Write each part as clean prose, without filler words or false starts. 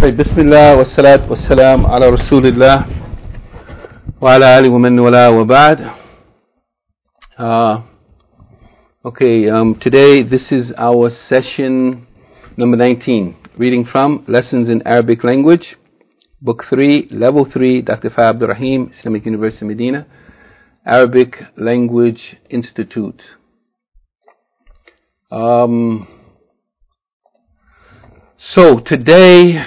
طيب بسم الله والصلاة والسلام على رسول الله وعلى آله ومن والاه وبعد. Today this is our session number 19, reading from Lessons in Arabic Language, Book 3, Level 3, Dr. Fa Abdul Rahim, Islamic University Medina, Arabic Language Institute. So today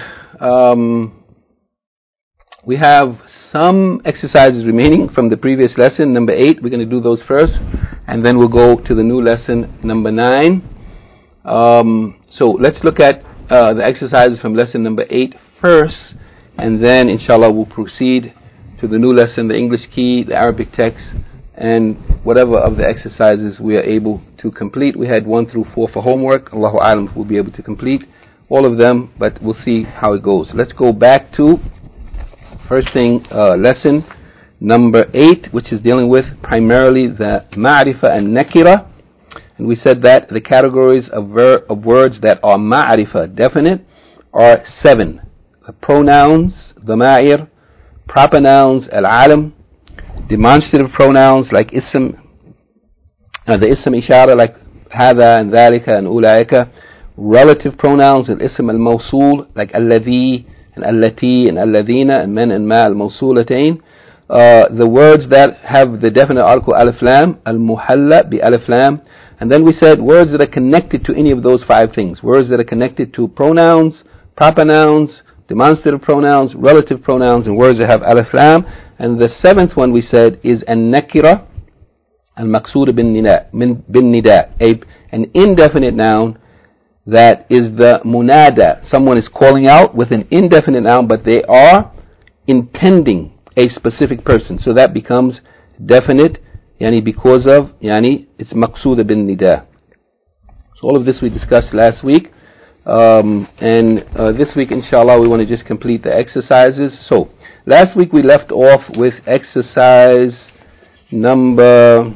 we have some exercises remaining from the previous lesson, number 8. We're going to do those first, and then we'll go to the new lesson, number 9. So let's look at the exercises from lesson number 8 first, and then inshallah we'll proceed to the new lesson, the English key, the Arabic text, and whatever of the exercises we are able to complete. We had 1 through 4 for homework. Allahu Alam if we'll be able to complete all of them, but we'll see how it goes. Let's go back to first thing, lesson number 8, which is dealing with primarily the ma'rifah and nakira. And we said that the categories of words that are ma'rifah, definite, are 7. The pronouns, the ma'ir, proper nouns, al-alam, demonstrative pronouns like ism, the ism ishara like hada and dhalika and ulaika, relative pronouns, al-ism al-mawsul like alladhi and allati and alladhina and man and ma al-mawsulatain. The words that have the definite article alif lam, al-muhalla bi alif lam. And then we said words that are connected to any of those 5 things. Words that are connected to pronouns, proper nouns, demonstrative pronouns, relative pronouns, and words that have alif lam. And the 7th one we said is an-nakira al-maqsood bin nida, an indefinite noun that is the munada. Someone is calling out with an indefinite noun, but they are intending a specific person. So that becomes definite, because of, it's maqsood bin nida. So all of this we discussed last week. And this week, inshallah, we want to just complete the exercises. So last week we left off with exercise number...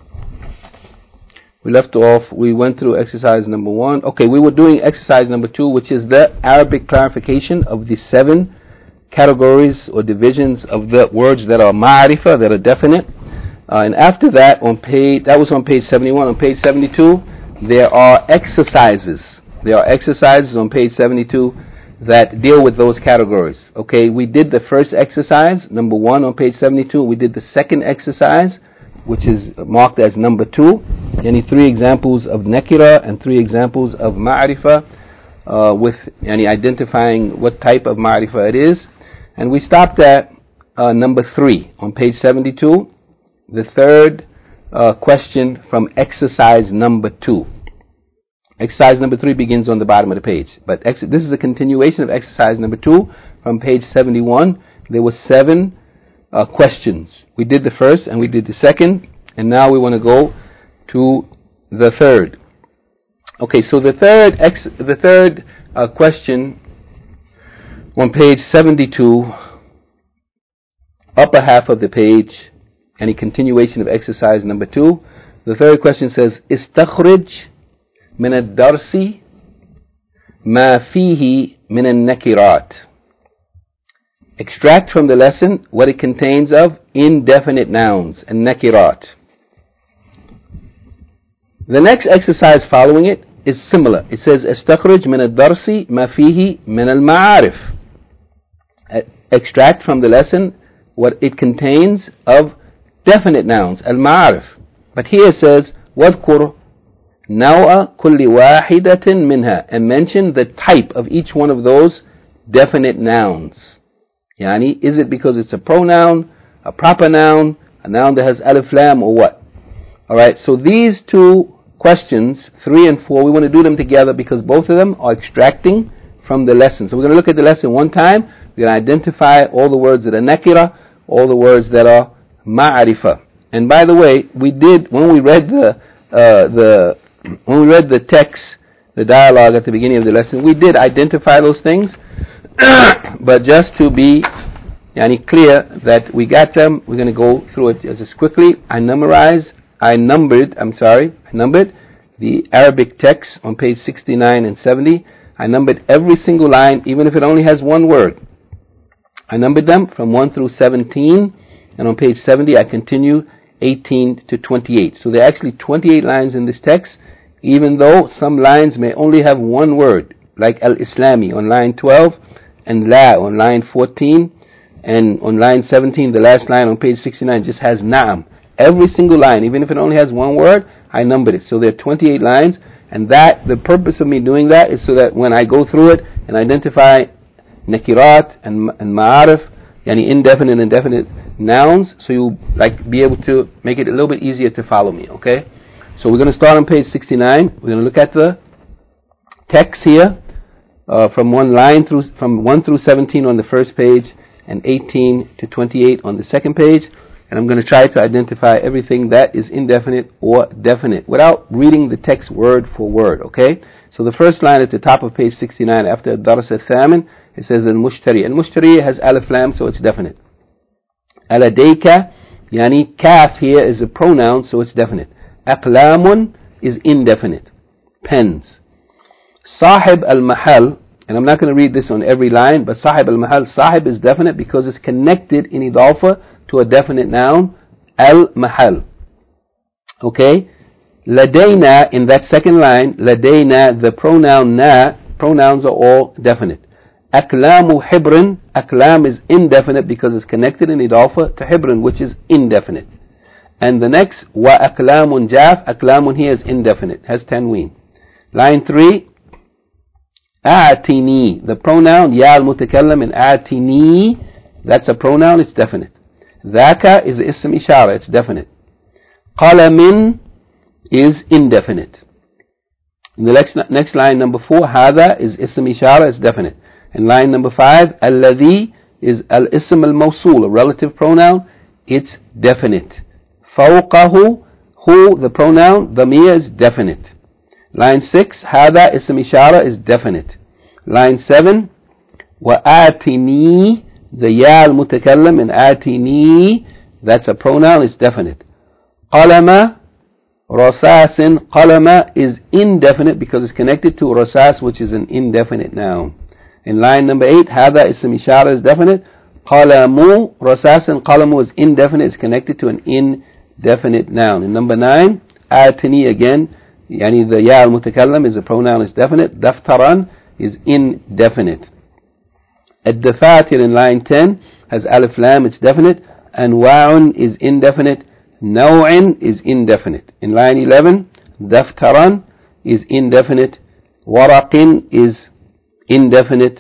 We went through exercise number 1. Okay, we were doing exercise number 2, which is the Arabic clarification of the 7 categories or divisions of the words that are ma'rifah, that are definite. And after that, that was on page 71. On page 72, there are exercises. There are exercises on page 72 that deal with those categories. Okay, we did the first exercise, number 1 on page 72. We did the second exercise, which is marked as number 2. 3 examples of nakira and 3 examples of ma'rifah, with identifying what type of ma'rifah it is. And we stopped at number 3 on page 72, the third question from exercise number 2. Exercise number 3 begins on the bottom of the page, but this is a continuation of exercise number 2 from page 71. There were 7 questions. We did the first and we did the second, and now we want to go to the third. Okay, so the third question on page 72, upper half of the page, and a continuation of exercise number 2. The third question says, "Istakhrij min ad-darsi ma fihi min an-nakirat." Extract from the lesson what it contains of indefinite nouns and nakirat. The next exercise following it is similar. It says, "Istakhrij min ad-darsi ma fihi min al-ma'arif." Extract from the lesson what it contains of definite nouns, al-ma'arif. But here it says, "Wadhkur naw'a kulli wahidatin minha," and mention the type of each one of those definite nouns. Is it because it's a pronoun, a proper noun, a noun that has alif lam, or what? Alright, so these 2 questions, 3 and 4, we want to do them together because both of them are extracting from the lesson. So we're going to look at the lesson one time. We're going to identify all the words that are nakira, all the words that are ma'rifah. And by the way, we did, when we read the text, the dialogue at the beginning of the lesson, we did identify those things. But just to be clear that we got them, we're going to go through it just quickly. I numbered the Arabic text on page 69 and 70. I numbered every single line, even if it only has one word. I numbered them from 1 through 17, and on page 70 I continue 18 to 28. So there are actually 28 lines in this text, even though some lines may only have one word, like Al-Islami on line 12, and La on line 14, and on line 17, the last line on page 69 just has Na'am. Every single line, even if it only has one word, I numbered it. So there are 28 lines, and the purpose of me doing that is so that when I go through it and identify nakirat and ma'arif, yani indefinite and definite nouns, so you'll be able to make it a little bit easier to follow me, okay? So we're going to start on page 69. We're going to look at the text here from 1 through 17 on the first page, and 18 to 28 on the second page. And I'm going to try to identify everything that is indefinite or definite without reading the text word for word, okay? So the first line at the top of page 69 after Dars al-Thamin, it says al-Mushtari. Al-Mushtari has alif lam, so it's definite. Aladayka, yani kaf here is a pronoun, so it's definite. Aqlamun is indefinite. Pens. Sahib al-Mahal, and I'm not going to read this on every line, but Sahib al-Mahal, Sahib is definite because it's connected in idafa to a definite noun, al-Mahal. Okay? Ladayna, in that second line, Ladayna, the pronoun na, pronouns are all definite. Aklamu hibrin, aklam is indefinite because it's connected in idafa to hibrin, which is indefinite. And the next, wa aklamun jaf, aklamun here is indefinite, has tanween. Line 3, A'tini, the pronoun ya al-mutakallam in a'tini, that's a pronoun, it's definite. Dhaka is ism ishara, it's definite. Qalamin is indefinite. In the next line, number 4, Hada is ism ishara, it's definite. In line number 5, Alladhi is al-ism al-mawsul, a relative pronoun, it's definite. Fawqahu, hu, the pronoun, dhamir is definite. Line 6, Hada ism ishara is definite. Line 7, Wa'atini, the ya al-mutakallam in atini, that's a pronoun, it's definite. Qalama, rasasin, qalama is indefinite because it's connected to rasas, which is an indefinite noun. In line number 8, Hada ism ishara is definite. Qalamu, rasasin, qalamu is indefinite, it's connected to an indefinite noun. In number 9, atini again, yani the ya al-mutakallam is a pronoun, it's definite. Daftaran is indefinite. Ad-dafatir in line 10 has alif lam, it's definite. Anwa'un is indefinite. Naw'in is indefinite. In line 11, daftaran is indefinite. Waraqin is indefinite.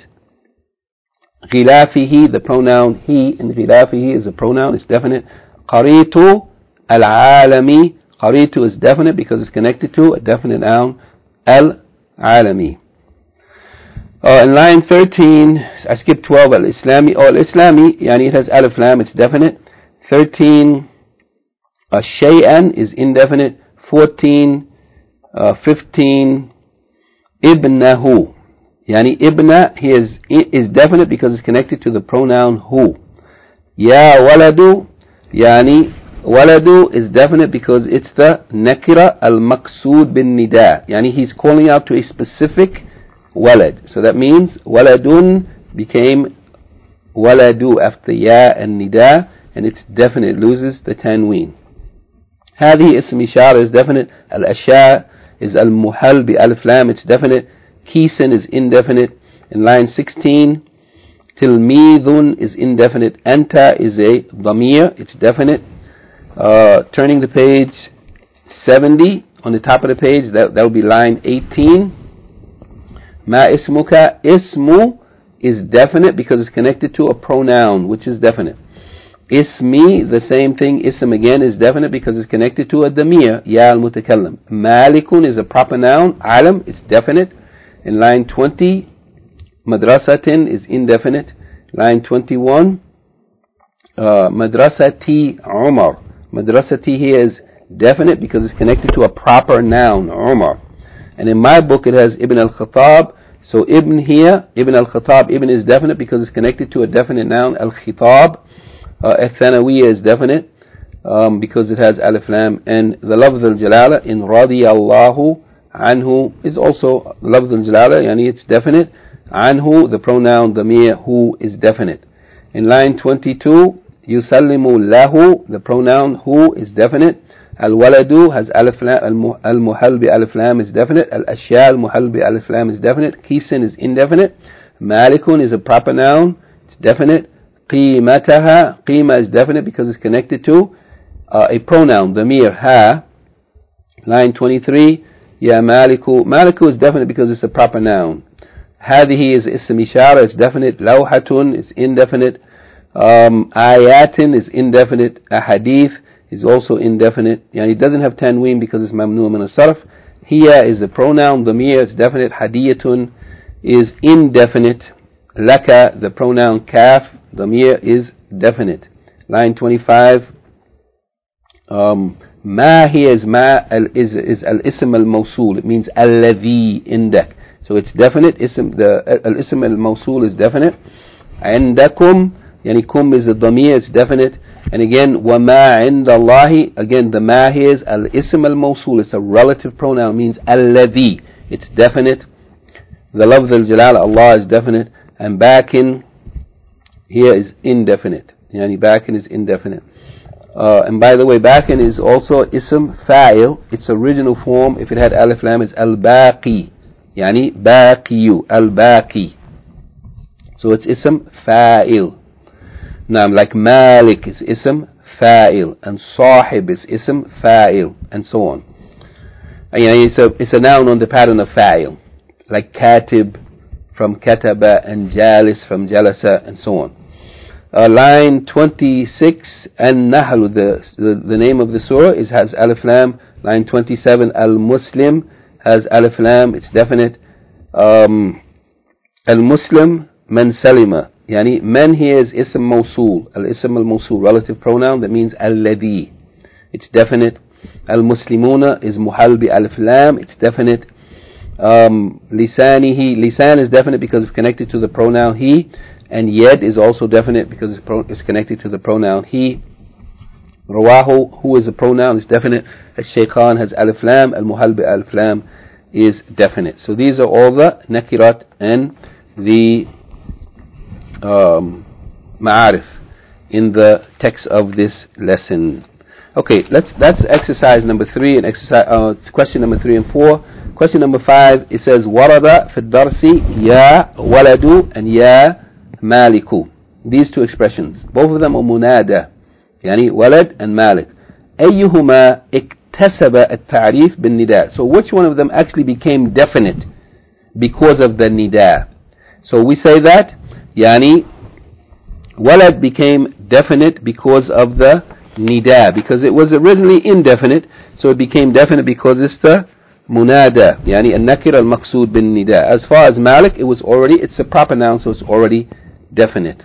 Ghilafihi, the pronoun he in ghilafihi is a pronoun, it's definite. Qaritu al-alami, qaritu is definite because it's connected to a definite noun, al-alami. In line 13, I skipped 12, al-Islami. Al-Islami, yani it has alif lam, it's definite. 13, shay'an is indefinite. 14, 15, ibnahu. Yani ibna, he is definite because it's connected to the pronoun hu. Ya waladu, yani waladu is definite because it's the nakira al-maqsood bin nida. Yani he's calling out to a specific walad. So that means waladun became waladu after ya and nida, and it's definite, loses the tanween. Hadi ism ishara is definite. Al-asha is al-muhal bi alif lam, it's definite. Kisan is indefinite. In line 16, tilmidun is indefinite. Anta is a dhamir, it's definite. Turning the page 70, on the top of the page, that will be line 18. Ma ismuka, ismu is definite because it's connected to a pronoun, which is definite. Ismi, the same thing, ism again is definite because it's connected to a damir, ya al-mutakallam. Malikun is a proper noun, alam, it's definite. In line 20, madrasatin is indefinite. Line 21, madrasati Umar. Madrasati here is definite because it's connected to a proper noun, Umar. And in my book it has Ibn al-Khattab. So Ibn here, Ibn al-Khattab, Ibn is definite because it's connected to a definite noun, al-Khitab. Al-Thanawiyya is definite because it has alif lam. And the lafz al-Jalala in radiyallahu Anhu is also lafz al-jalala, yani it's definite. Anhu, the pronoun damir, who is definite. In line 22, yusallimu lahu, the pronoun who is definite. Al-waladu has alif lam, al-muhal bi alif lam is definite. Al-ashya al-muhal bi alif lam is definite. Kisan is indefinite. Malikun is a proper noun, it's definite. Qimataha, qima is definite because it's connected to a pronoun, damir, ha. Line 23, ya maliku, maliku is definite because it's a proper noun. Hadihi is ism ishara, it's definite. Lawhatun is indefinite. Ayatin is indefinite. Ahadith is also indefinite. Yani it doesn't have tanween because it's mamnu min as-sarf. Hiya is a pronoun, damir is definite. Hadiyatun is indefinite. Laka, the pronoun kaf, damir is definite. Line 25. Ma here is al-ism al-mawsul. It means alladhi indak. So it's definite. Al-ism al-mawsul is definite. Indakum, yani kum is the damir, it's definite. And again, wa ma indallahi, again the ma here is al-ism al-mawsul. It's a relative pronoun, means alladhi. It's definite. The lafz al-jalal, Allah, is definite. And bakin here is indefinite. Yani bakin is indefinite. And by the way, bakin is also ism fa'il. Its original form, if it had alif lam, is al-baqi. Yani baqiyu, al-baqi. So it's ism fa'il. Now, like malik is ism fa'il, and sahib is ism fa'il, and so on. And, it's a noun on the pattern of fa'il, like katib from kataba, and jalis from jalasa, and so on. Line 26, An-Nahl, the name of the surah has alif lam. Line 27, Al-Muslim has alif lam, it's definite. Al-Muslim, man salima. Yani, man here is ism mawsul, al-ism al-mawsul, relative pronoun, that means alladhi. It's definite. Al-Muslimuna is muhal bi alif lam, it's definite. Lisanihi, lisan is definite because it's connected to the pronoun he. And yed is also definite because it's connected to the pronoun he. Rawahu, who is a pronoun, is definite. Al-Shaykhan has alif lam. Al-Muhal bi alif lam is definite. So these are all the nakirat and the ma'arif in the text of this lesson. Okay, that's exercise number 3 and question number 3 and 4. Question number 5, it says warada fi darsi ya waladu and ya maliku. These two expressions, both of them are munada, yani walad and malik. أيهما اكتسب التعريف بالنداء. So which one of them actually became definite because of the nida? So we say that yani walad became definite because of the nida, because it was originally indefinite, so it became definite because it's the munada, yani an-nakir al-maqsood bin nida. As far as malik, it's a proper noun, so it's already definite.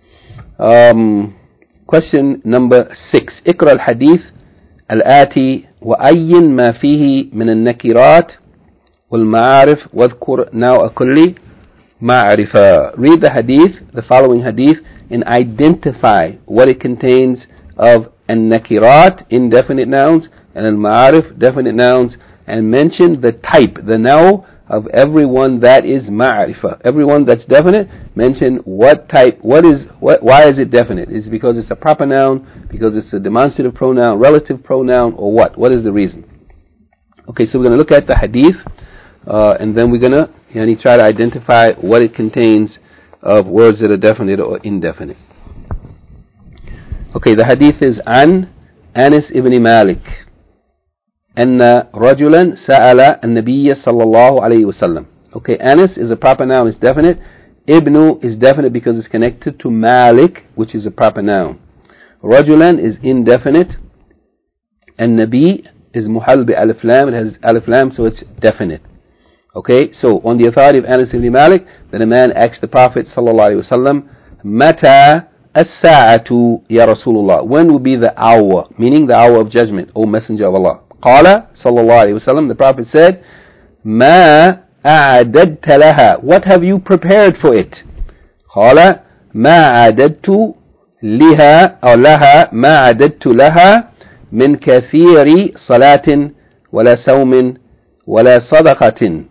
Question number 6. اقرأ الحديث الآتي وأين ما فيه من النكرات والمعارف واذكر نوع كل معرفة. Read the hadith, the following hadith, and identify what it contains of an-nakirat, indefinite nouns, and al-ma'arif, definite nouns, and mention the type, the naw of everyone that is ma'rifah. Everyone that's definite, mention what type, why is it definite? Is it because it's a proper noun, because it's a demonstrative pronoun, relative pronoun, or what? What is the reason? Okay, so we're going to look at the hadith, and then we're going to try to identify what it contains of words that are definite or indefinite. Okay, the hadith is An Anas ibn Malik أن رجلا سأل النبي صلى الله عليه وسلم. Okay, Anas is a proper noun, it's definite. Ibnu is definite because it's connected to Malik, which is a proper noun. Rajulan is indefinite. And Nabi is muhal bi alif lam, it has alif lam, so it's definite. Okay, so on the authority of Anas ibn Malik, then a man asked the Prophet sallallahu alaihi wasallam, Mata as-sa'atu ya Rasulullah, when will be the hour, meaning the hour of judgment, O Messenger of Allah? Qala sallallahu alaihi wasallam, the Prophet said, Ma a'adadta laha, what have you prepared for it? Qala ma a'adadtu liha or laha ma a'adadtu laha min kathiri salatin wala sawmin ولا صدقة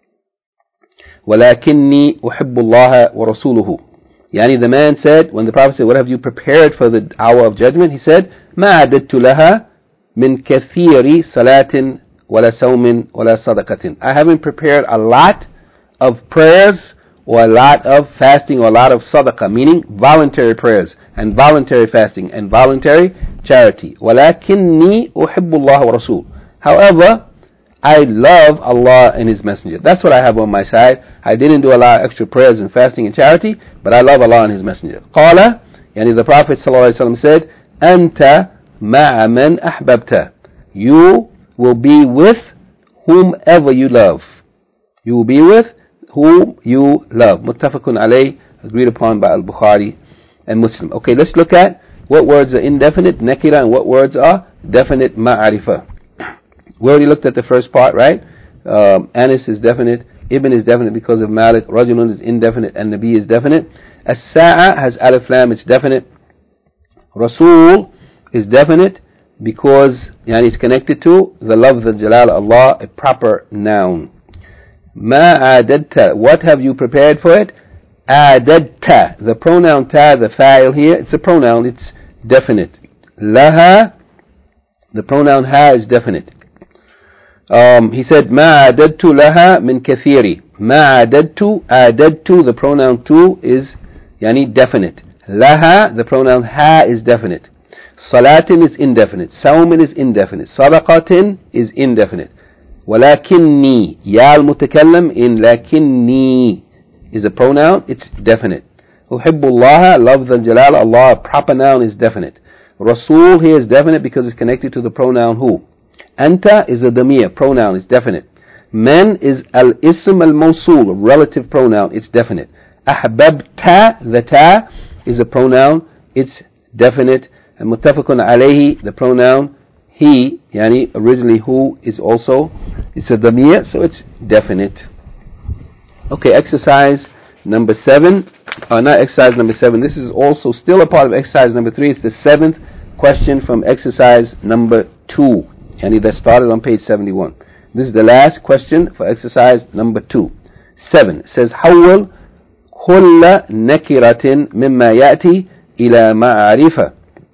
ولكني أحب الله ورسوله. Yani the man said, when the Prophet said, what have you prepared for the hour of judgment? He said, ما عددت لها من كثير صلاة ولا صوم ولا صدقة. I haven't prepared a lot of prayers or a lot of fasting or a lot of sadaqah, meaning voluntary prayers and voluntary fasting and voluntary charity. ولكني أحب الله ورسوله. However, I love Allah and His Messenger. That's what I have on my side. I didn't do a lot of extra prayers and fasting and charity, but I love Allah and His Messenger. قال, يعني the Prophet ﷺ said, أنت مع من أحببت. You will be with whomever you love. You will be with whom you love. Muttafaqun alayh, agreed upon by Al-Bukhari and Muslim. Okay, let's look at what words are indefinite, nakira, and what words are definite, ma'arifa. We already looked at the first part, right? Anis is definite, Ibn is definite because of Malik, Rajulun is indefinite, and Nabi is definite. As-sa'a has alif lam, it's definite. Rasul is definite because it's connected to the love of Jalal Allah, a proper noun. Ma adadta, what have you prepared for it? Adadta, the pronoun ta, the fa'il here, it's a pronoun, it's definite. Laha, the pronoun ha is definite. He said, ما عددت لها من كثير. ما عددت, the pronoun tu is definite. لها, the pronoun ha is definite. Salatin is indefinite. Sawmin is indefinite. Sadaqatin is indefinite. ولكني, ya al-mutakallam in lakinni is a pronoun, it's definite. أحب الله, love the jalal Allah, a proper noun is definite. Rasul here is definite because it's connected to the pronoun who. Anta is a damir, pronoun, it's definite. Men is al-ism al-mawsul, relative pronoun, it's definite. Ahbabta, the ta is a pronoun, it's definite. And muttafaqun alayhi, the pronoun he, originally who, is also, it's a damir, so it's definite. Okay, exercise number 7. Not exercise number 7, this is also still a part of exercise number 3. It's the 7th question from exercise number 2. That started on page 71. This is the last question for exercise number 2. 7 says, حول كل نكرة مما يأتي إلى معرفة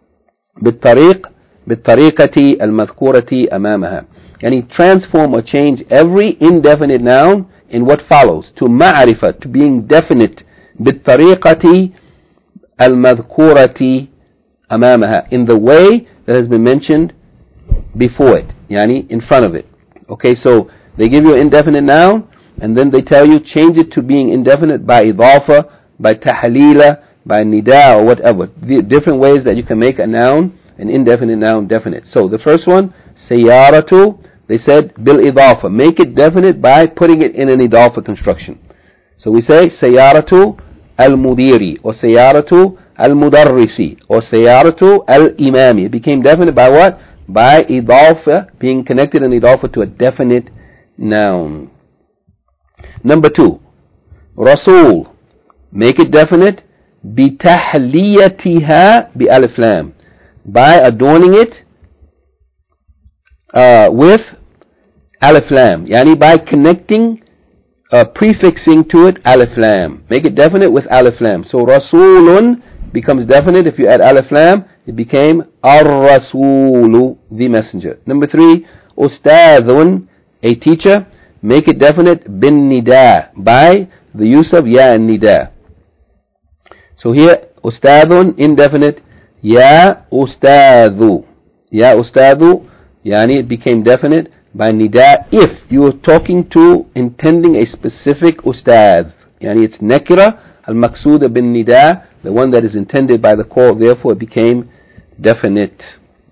بالطريقة المذكورة أمامها. Transform or change every indefinite noun in what follows to ma'arifa, to being definite, بالطريقة المذكورة أمامها, in the way that has been mentioned before it, in front of it. Okay, so they give you an indefinite noun and then they tell you change it to being indefinite by idafa, by tahlila, by nida, or whatever. The different ways that you can make a noun, an indefinite noun, definite. So the first one, sayyaratu, they said bil idafa, make it definite by putting it in an idafa construction. So we say sayyaratu al-mudiri, or sayyaratu al-mudarrisi, or sayyaratu al-imami. It became definite by what? By idafa, being connected in idafa to a definite noun. Number 2, Rasul, make it definite بِتَحْلِيَتِهَا بِأَلِفْ لَامٍ, by adorning it with alif lam, by connecting, prefixing to it alif lam. Make it definite with alif lam. So Rasulun becomes definite if you add alif lam. It became Ar-Rasulu, the messenger. Number 3, Ustadhun, a teacher. Make it definite bin nida, by the use of ya and nida. So here, Ustadhun, indefinite, ya ustadhu. Ya ustadhu, it became definite by nida if you were talking to, intending a specific ustadh. It's nakira, al-maqsuda bin nida, the one that is intended by the call, therefore it became definite.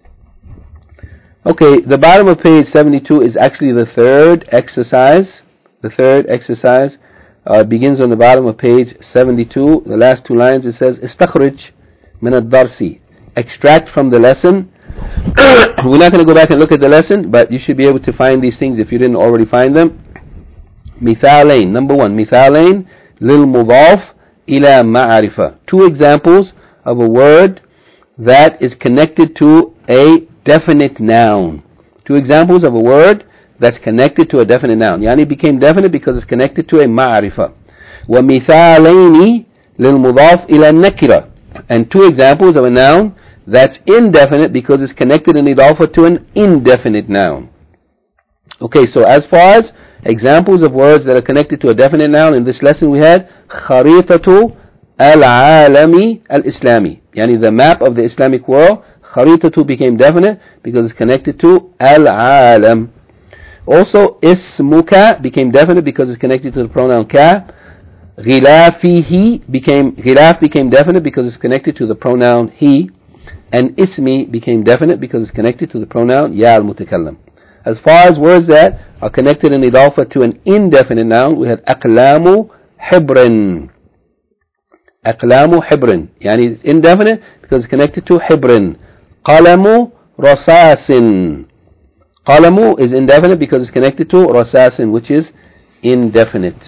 Okay, the bottom of page 72 is actually the third exercise. The third exercise begins on the bottom of page 72. The last 2 lines, it says, Istakhrij min ad-darsi, extract from the lesson. We're not going to go back and look at the lesson, but you should be able to find these things if you didn't already find them. Mithalain, number 1, Mithalain lil mudaf ila ma'arifa. 2 examples of a word that is connected to a definite noun. 2 examples of a word that's connected to a definite noun. يعني became definite because it's connected to a ma'rifah. ومثالين للمضاف إلى النكرة. And two examples of a noun that's indefinite because it's connected in idafa to an indefinite noun. Okay, so as far as examples of words that are connected to a definite noun, in this lesson we had خريطة العالم الإسلامي. يعني the map of the Islamic world. خريطة became definite because it's connected to العالم. Also, اسمك became definite because it's connected to the pronoun ka. غلافه became definite because it's connected to the pronoun he. And ismi became definite because it's connected to the pronoun ya al-mutakallam. As far as words that are connected in idafa to an indefinite noun, we had aqlamu hibrin. Aqlamu hibrin. Yani it's indefinite because it's connected to hibrin. Qalamu rasasin. Qalamu is indefinite because it's connected to rasasin, which is indefinite.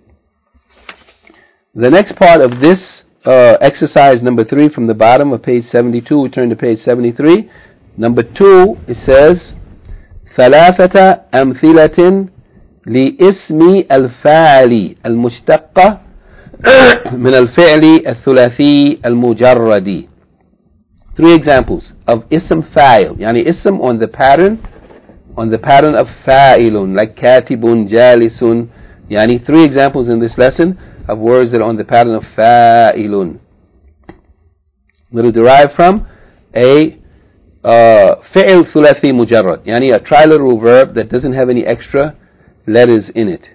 The next part of this exercise number 3 from the bottom of page 72, we turn to page 73. Number 2, it says ثلاثة أمثلة لاسم الفاعل المشتق من الفعل الثلاثي المجرد. 3 examples of ism fa'il, يعني ism on the pattern of fa'ilun, like katibun, jalisun. يعني 3 examples in this lesson of words that are on the pattern of fa'ilun. That are derived from a fi'l thulathi mujarrad, yani a triliteral verb that doesn't have any extra letters in it.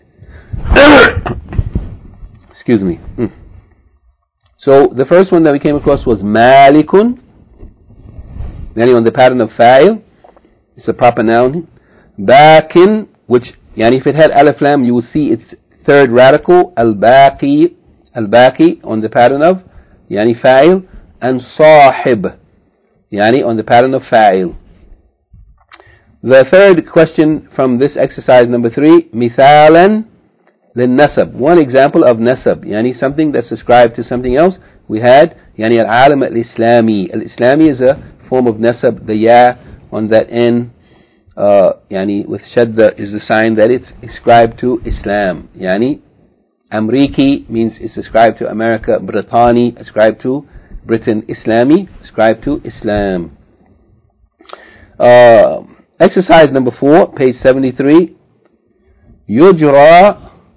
Excuse me. So the first one that we came across was malikun, yani on the pattern of fa'il. It's a proper noun. Bakin, which yani if it had alif lam, you will see its third radical, al-baqi on the pattern of yani fa'il, and sahib yani on the pattern of fa'il. The third question from this exercise number 3, mithalan lin-nasab, one example of nasab, yani something that's ascribed to something else. We had yani al-alam al-islami. Al-islami is a form of nasab. The ya on that end yani with shadda is the sign that it's ascribed to Islam. Yani Amriki means it's ascribed to America. Brittani ascribed to Britain. Islami ascribed to Islam. Exercise number 4, page 73. يجرى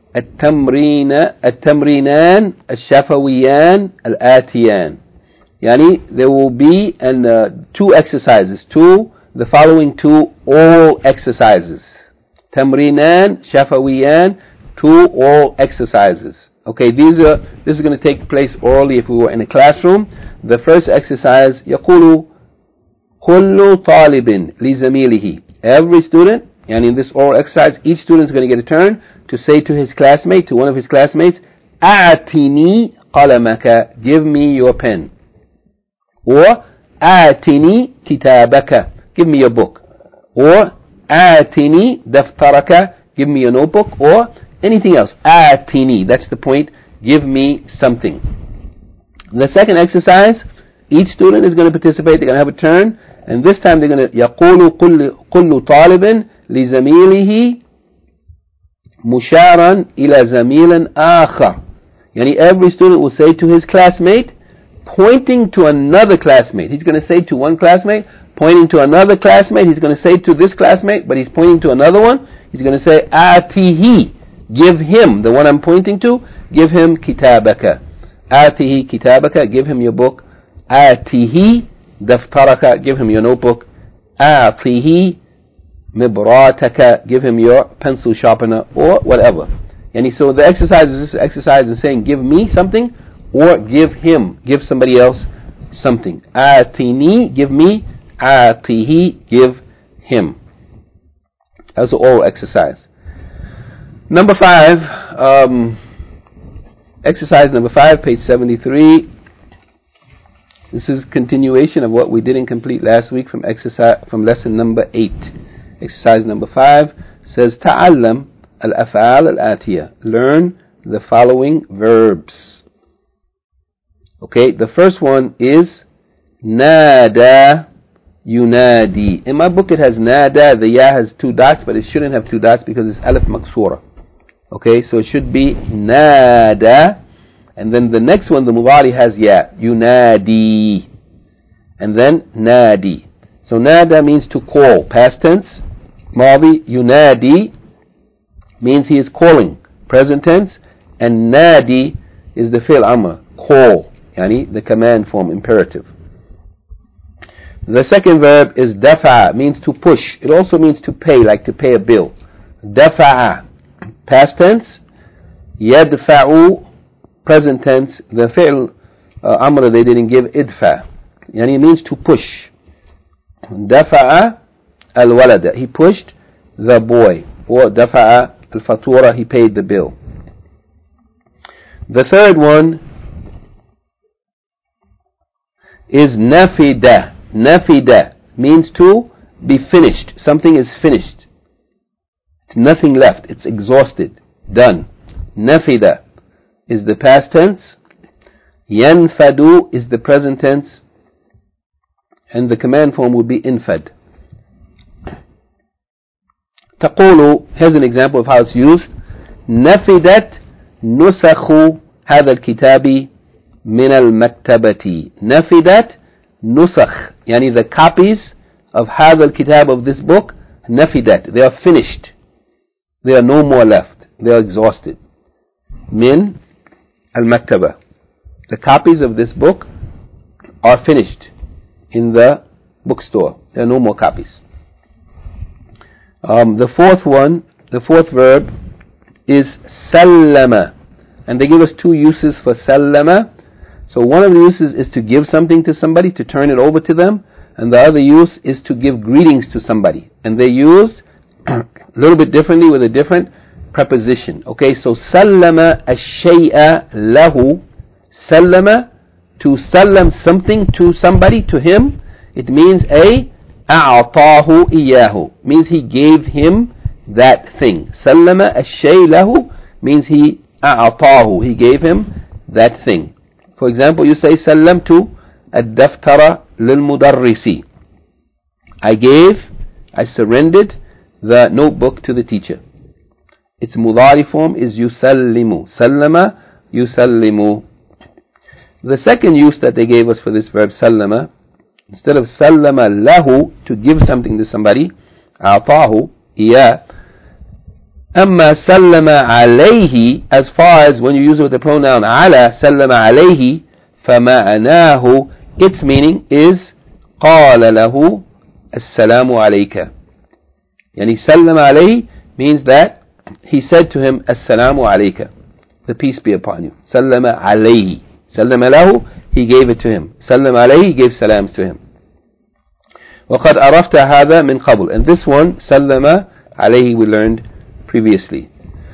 التمرينان الشفويان الآتيان. Yani there will be 2 exercises, the following 2 oral exercises. Tamrinan, shafawiyan, 2 oral exercises. Okay, this is going to take place orally if we were in a classroom. The first exercise, يقول كل طالب لزميله. Every student, and in this oral exercise, each student is going to get a turn to say to his classmate, to one of his classmates, أعطني قلمك, give me your pen. Or أعطني كتابك, give me your book. Or آتني دفترك, give me a notebook. Or anything else. آتني, that's the point, give me something. The second exercise, each student is going to participate, they're going to have a turn, and this time they're going to يقول كل طالب لزميله مشارا إلى زميل آخر. Yani every student will say to his classmate, pointing to another classmate. He's going to say to one classmate, pointing to another classmate. He's going to say to this classmate, but he's pointing to another one. He's going to say, Atihi, give him, the one I'm pointing to, give him kitabaka. Atihi kitabaka, give him your book. Atihi daftaraka, give him your notebook. Atihi mibrataka, give him your pencil sharpener, or whatever. And so the exercise is this exercise in saying, give me something, or give him, give somebody else something. Atini, give me. Atihi, give him. That's an oral exercise. Number 5, exercise number 5, page 73. This is continuation of what we didn't complete last week from lesson number 8. Exercise number 5 says, تعلم الأفعال الآتية. Learn the following verbs. Okay, the first one is نادى Yunadi. In my book it has nada, the ya has 2 dots, but it shouldn't have 2 dots because it's alif maksura. Okay, so it should be nada, and then the next one, the mudari, has ya, yunadi, and then nadi. So nada means to call, past tense. Madi, yunadi, means he is calling, present tense. And nadi is the fi'l amr, call, yani the command form, imperative. The second verb is dafa'a, means to push. It also means to pay, like to pay a bill. Dafa'a, past tense. Yadfa'u, present tense. The fi'l amr they didn't give, idfa, yani it means to push. Dafa'a al-walada, he pushed the boy. Or dafa'a al-fatura, he paid the bill. The third one is nafida. Nafida means to be finished. Something is finished. It's nothing left. It's exhausted. Done. Nafida is the past tense. Yanfadu is the present tense. And the command form would be infad. تقول, here's an example of how it's used. نفدت نسخ هذا الكتاب من المكتبة. نفدت نسخ, يعني the copies of هذا الكتاب, of this book, نفدت, they are finished. There are no more left. They are exhausted. من المكتبة, the copies of this book are finished in the bookstore. There are no more copies. The fourth verb is sallama, and they give us 2 uses for sallama. So one of the uses is to give something to somebody, to turn it over to them, and the other use is to give greetings to somebody, and they used a little bit differently with a different preposition. Okay, so sallama ash-shay'a lahu. Sallama, to sallam something to somebody, to him, it means a'atahu iyahu, means he gave him that thing. Sallama ash-shay lahu means he a'atahu, he gave him that thing. For example, you say sallamtu ad-daftara lil-mudarrisi, I surrendered the notebook to the teacher. Its mudari form is yusallimu. Sallama yusallimu. The second use that they gave us for this verb sallama, instead of sallama lahu, to give something to somebody, a'tahu iya. Amma sallama alayhi, as far as when you use it with the pronoun ala, sallama alayhi, fama'anahu, its meaning is qala lahu assalamu alayka. Yani sallama alayhi means that he said to him assalamu alayka, the peace be upon you. Sallama alayhi. Sallama lahu, he gave it to him. Sallama alayhi, he gave salams to him. وَقَدْ أَرَفْتَ هَذَا مِنْ قَبْلِ, and this one, sallama alayhi, we learned previously.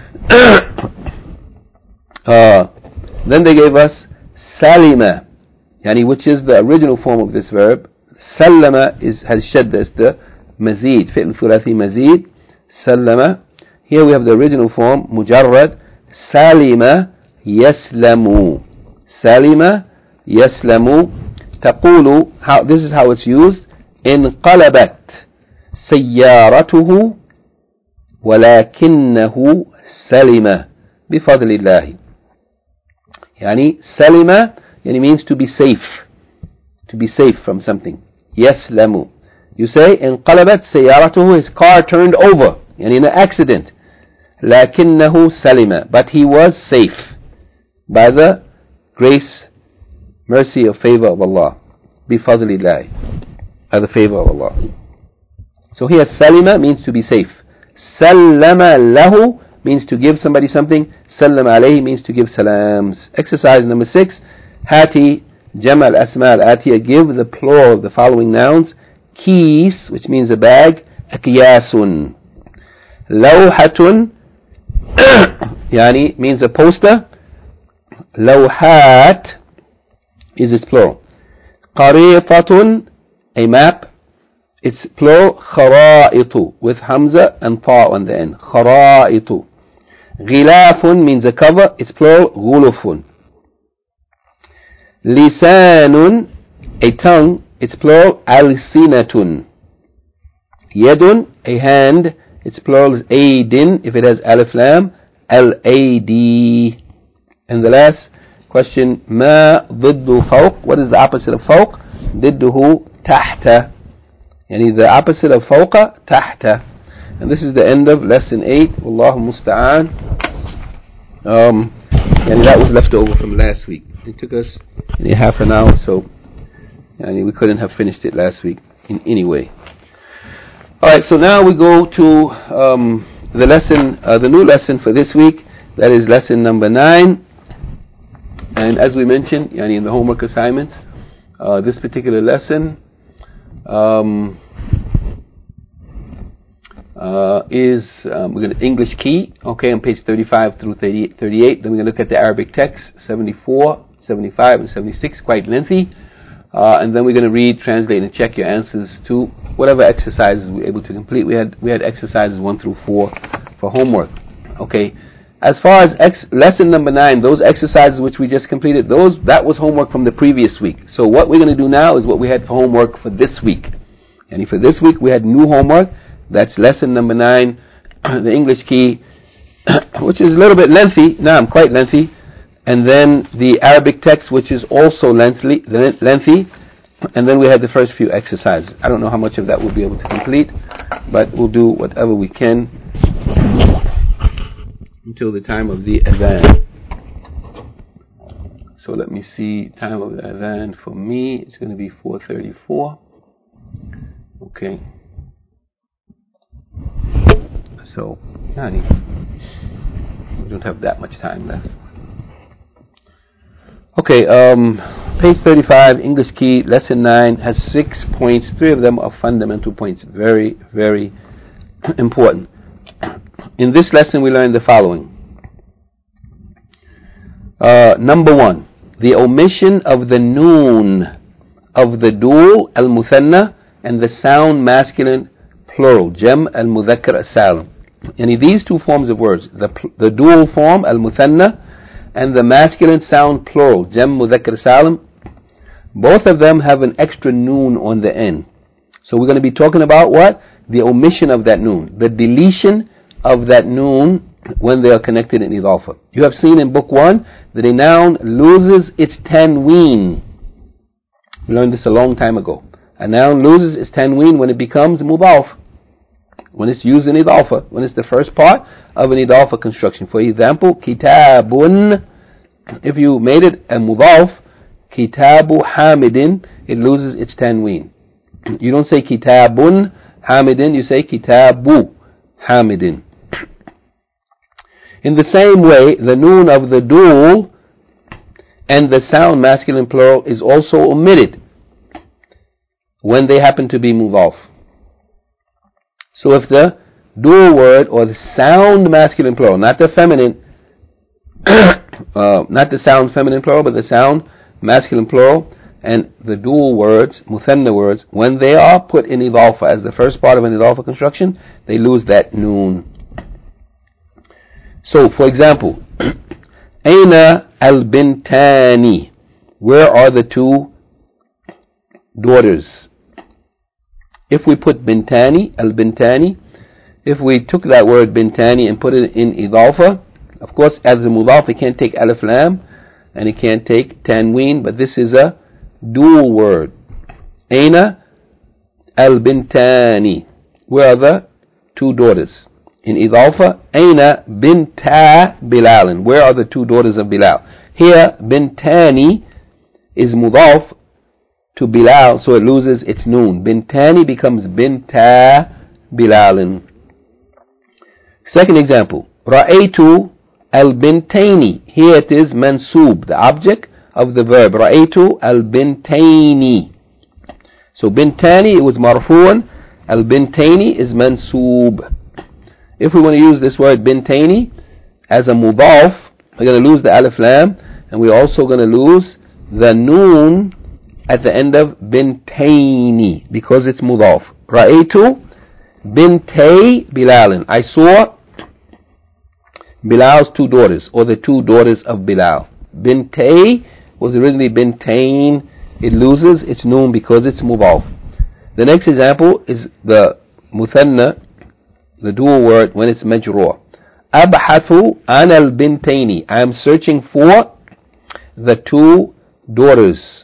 Then they gave us salima, yani which is the original form of this verb. Sallama has shadda, is the mazid, fi'l thulathi mazid. Sallama, here we have the original form, mujarrad. Salima yaslamu. Salima yaslamu. تقول, this is how it's used. انقلبت سيارته ولكنه سلم بفضل الله. يعني سلم يعني means to be safe from something. يسلم, you say انقلبت سيارته, his car turned over, يعني in an accident. لكنه سلم, but he was safe by the grace, mercy or favor of Allah. بفضل الله, by the favor of Allah. So here salima means to be safe. Sallama lahu means to give somebody something. Sallama alayhi means to give salams. Exercise number 6. Hati jama al-asma al-atiya, give the plural of the following nouns. Kis, which means a bag. Akyasun. Lawhatun yani means a poster. Lawhat is its plural. Qaritatun, a map, it's plural. Khara'itu, with hamza and ta on the end. Khara'itu. Ghilafun means a cover, it's plural. Ghulufun. Lisanun, a tongue, it's plural, alsinatun. Yadun, a hand, its plural is aydin. If it has alif lam, al-aydi. And the last question, ma ضد فوق. What is the opposite of فوق? ضده تحت. Yani the opposite of فوق, تحت. And this is the end of lesson 8. Wallahu musta'an. Yani that was left over from last week. It took us half an hour, so we couldn't have finished it last week in any way. Alright, so now we go to the lesson, the new lesson for this week. That is lesson number 9. And as we mentioned, in the homework assignments, this particular lesson is we're going to English key, okay, on page 35 through 38. Then we're going to look at the Arabic text, 74, 75, and 76, quite lengthy. And then we're going to read, translate, and check your answers to whatever exercises we're able to complete. We had exercises 1 through 4 for homework. Okay. As far as lesson number 9, those exercises which we just completed, that was homework from the previous week. So what we're going to do now is what we had for homework for this week. And for this week we had new homework. That's lesson number 9, the English key, which is a little bit lengthy. Quite lengthy. And then the Arabic text, which is also lengthy. And then we had the first few exercises. I don't know how much of that we'll be able to complete, but we'll do whatever we can until the time of the adhan. So let me see, time of the adhan for me, it's going to be 4:34. Okay. So, we don't have that much time left. Okay, page 35, English key, lesson 9, has 6 points. 3 of them are fundamental points. Very, very important. In this lesson we learned the following. Number 1, the omission of the noon of the dual al-muthanna and the sound masculine plural, jam al-mudhakkar as-salim. And these 2 forms of words, the dual form al-muthanna and the masculine sound plural, jam mudhakkar salim, both of them have an extra noon on the end. So we're going to be talking about what? The omission of that noon, the deletion of that noon when they are connected in idafa. You have seen in book 1 that a noun loses its tanween. We learned this a long time ago. A noun loses its tanween when it becomes mudaf, when it's used in idafa, when it's the first part of an idafa construction. For example, kitabun, if you made it a mudaf, kitabu hamidin, it loses its tanween. You don't say kitabun hamidin, you say kitabu hamidin. In the same way, the noon of the dual and the sound masculine plural is also omitted when they happen to be mudaf. So if the dual word or the sound masculine plural, not the feminine, not the sound feminine plural, but the sound masculine plural, and the dual words, muthanna words, when they are put in idafa as the first part of an idafa construction, they lose that noon. So, for example, Aina al-bintani, where are the 2 daughters? If we put bintani, al-bintani, if we took that word bintani and put it in idafa, of course, as a mudaf, it can't take alif lam, and it can't take tanween, but this is a dual word. Aina al-bintani, where are the 2 daughters? In idafa, Aina binta Bilalin, where are the 2 daughters of Bilal? Here, bintani is mudaf to Bilal, so it loses its noon. Bintani becomes binta Bilalin. Second example, Ra'aytu al-bintaini. Here it is mansub, the object of the verb. Ra'aytu al-bintaini. So bintani, it was marfu'an. Al-bintaini is mansub. If we want to use this word bintaini as a mudaf, we're going to lose the alif lam, and we're also going to lose the noon at the end of bintaini because it's mudaf. Ra'aytu bintay Bilalin. I saw Bilal's 2 daughters, or the 2 daughters of Bilal. Bintay was originally bintain, it loses its noon because it's mudaf. The next example is the muthanna, the dual word, when it's majroor. أبحث عن البنتين. I am searching for the two daughters.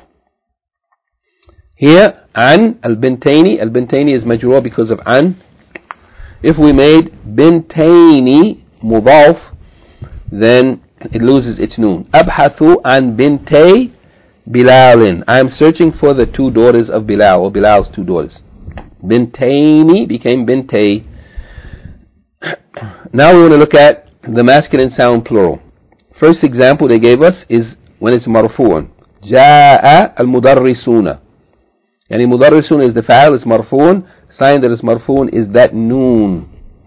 Here, عن البنتين. البنتين is majroor because of عن. If we made بنتين mudaf, then it loses its noon. أبحث عن بنتي بلال. I am searching for the two daughters of Bilal, or Bilal's two daughters. بنتين became بنتي. Now we want to look at the masculine sound plural. First example they gave us is when it's marfu'un. جاء المدرسون. يعني مدرسون is the fa'il, is marfu'un. Sign that it's marfu'un is that noon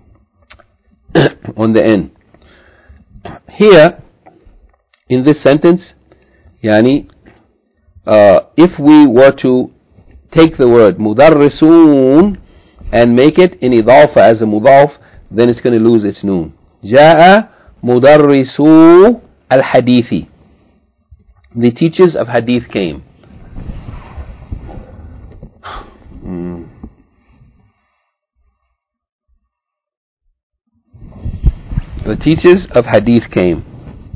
on the end. Here, in this sentence, يعني, if we were to take the word mudarrisun and make it in idafa as a mudaf, then it's going to lose its noon. جاء مدرسو الحديث. The teachers of hadith came. The teachers of hadith came.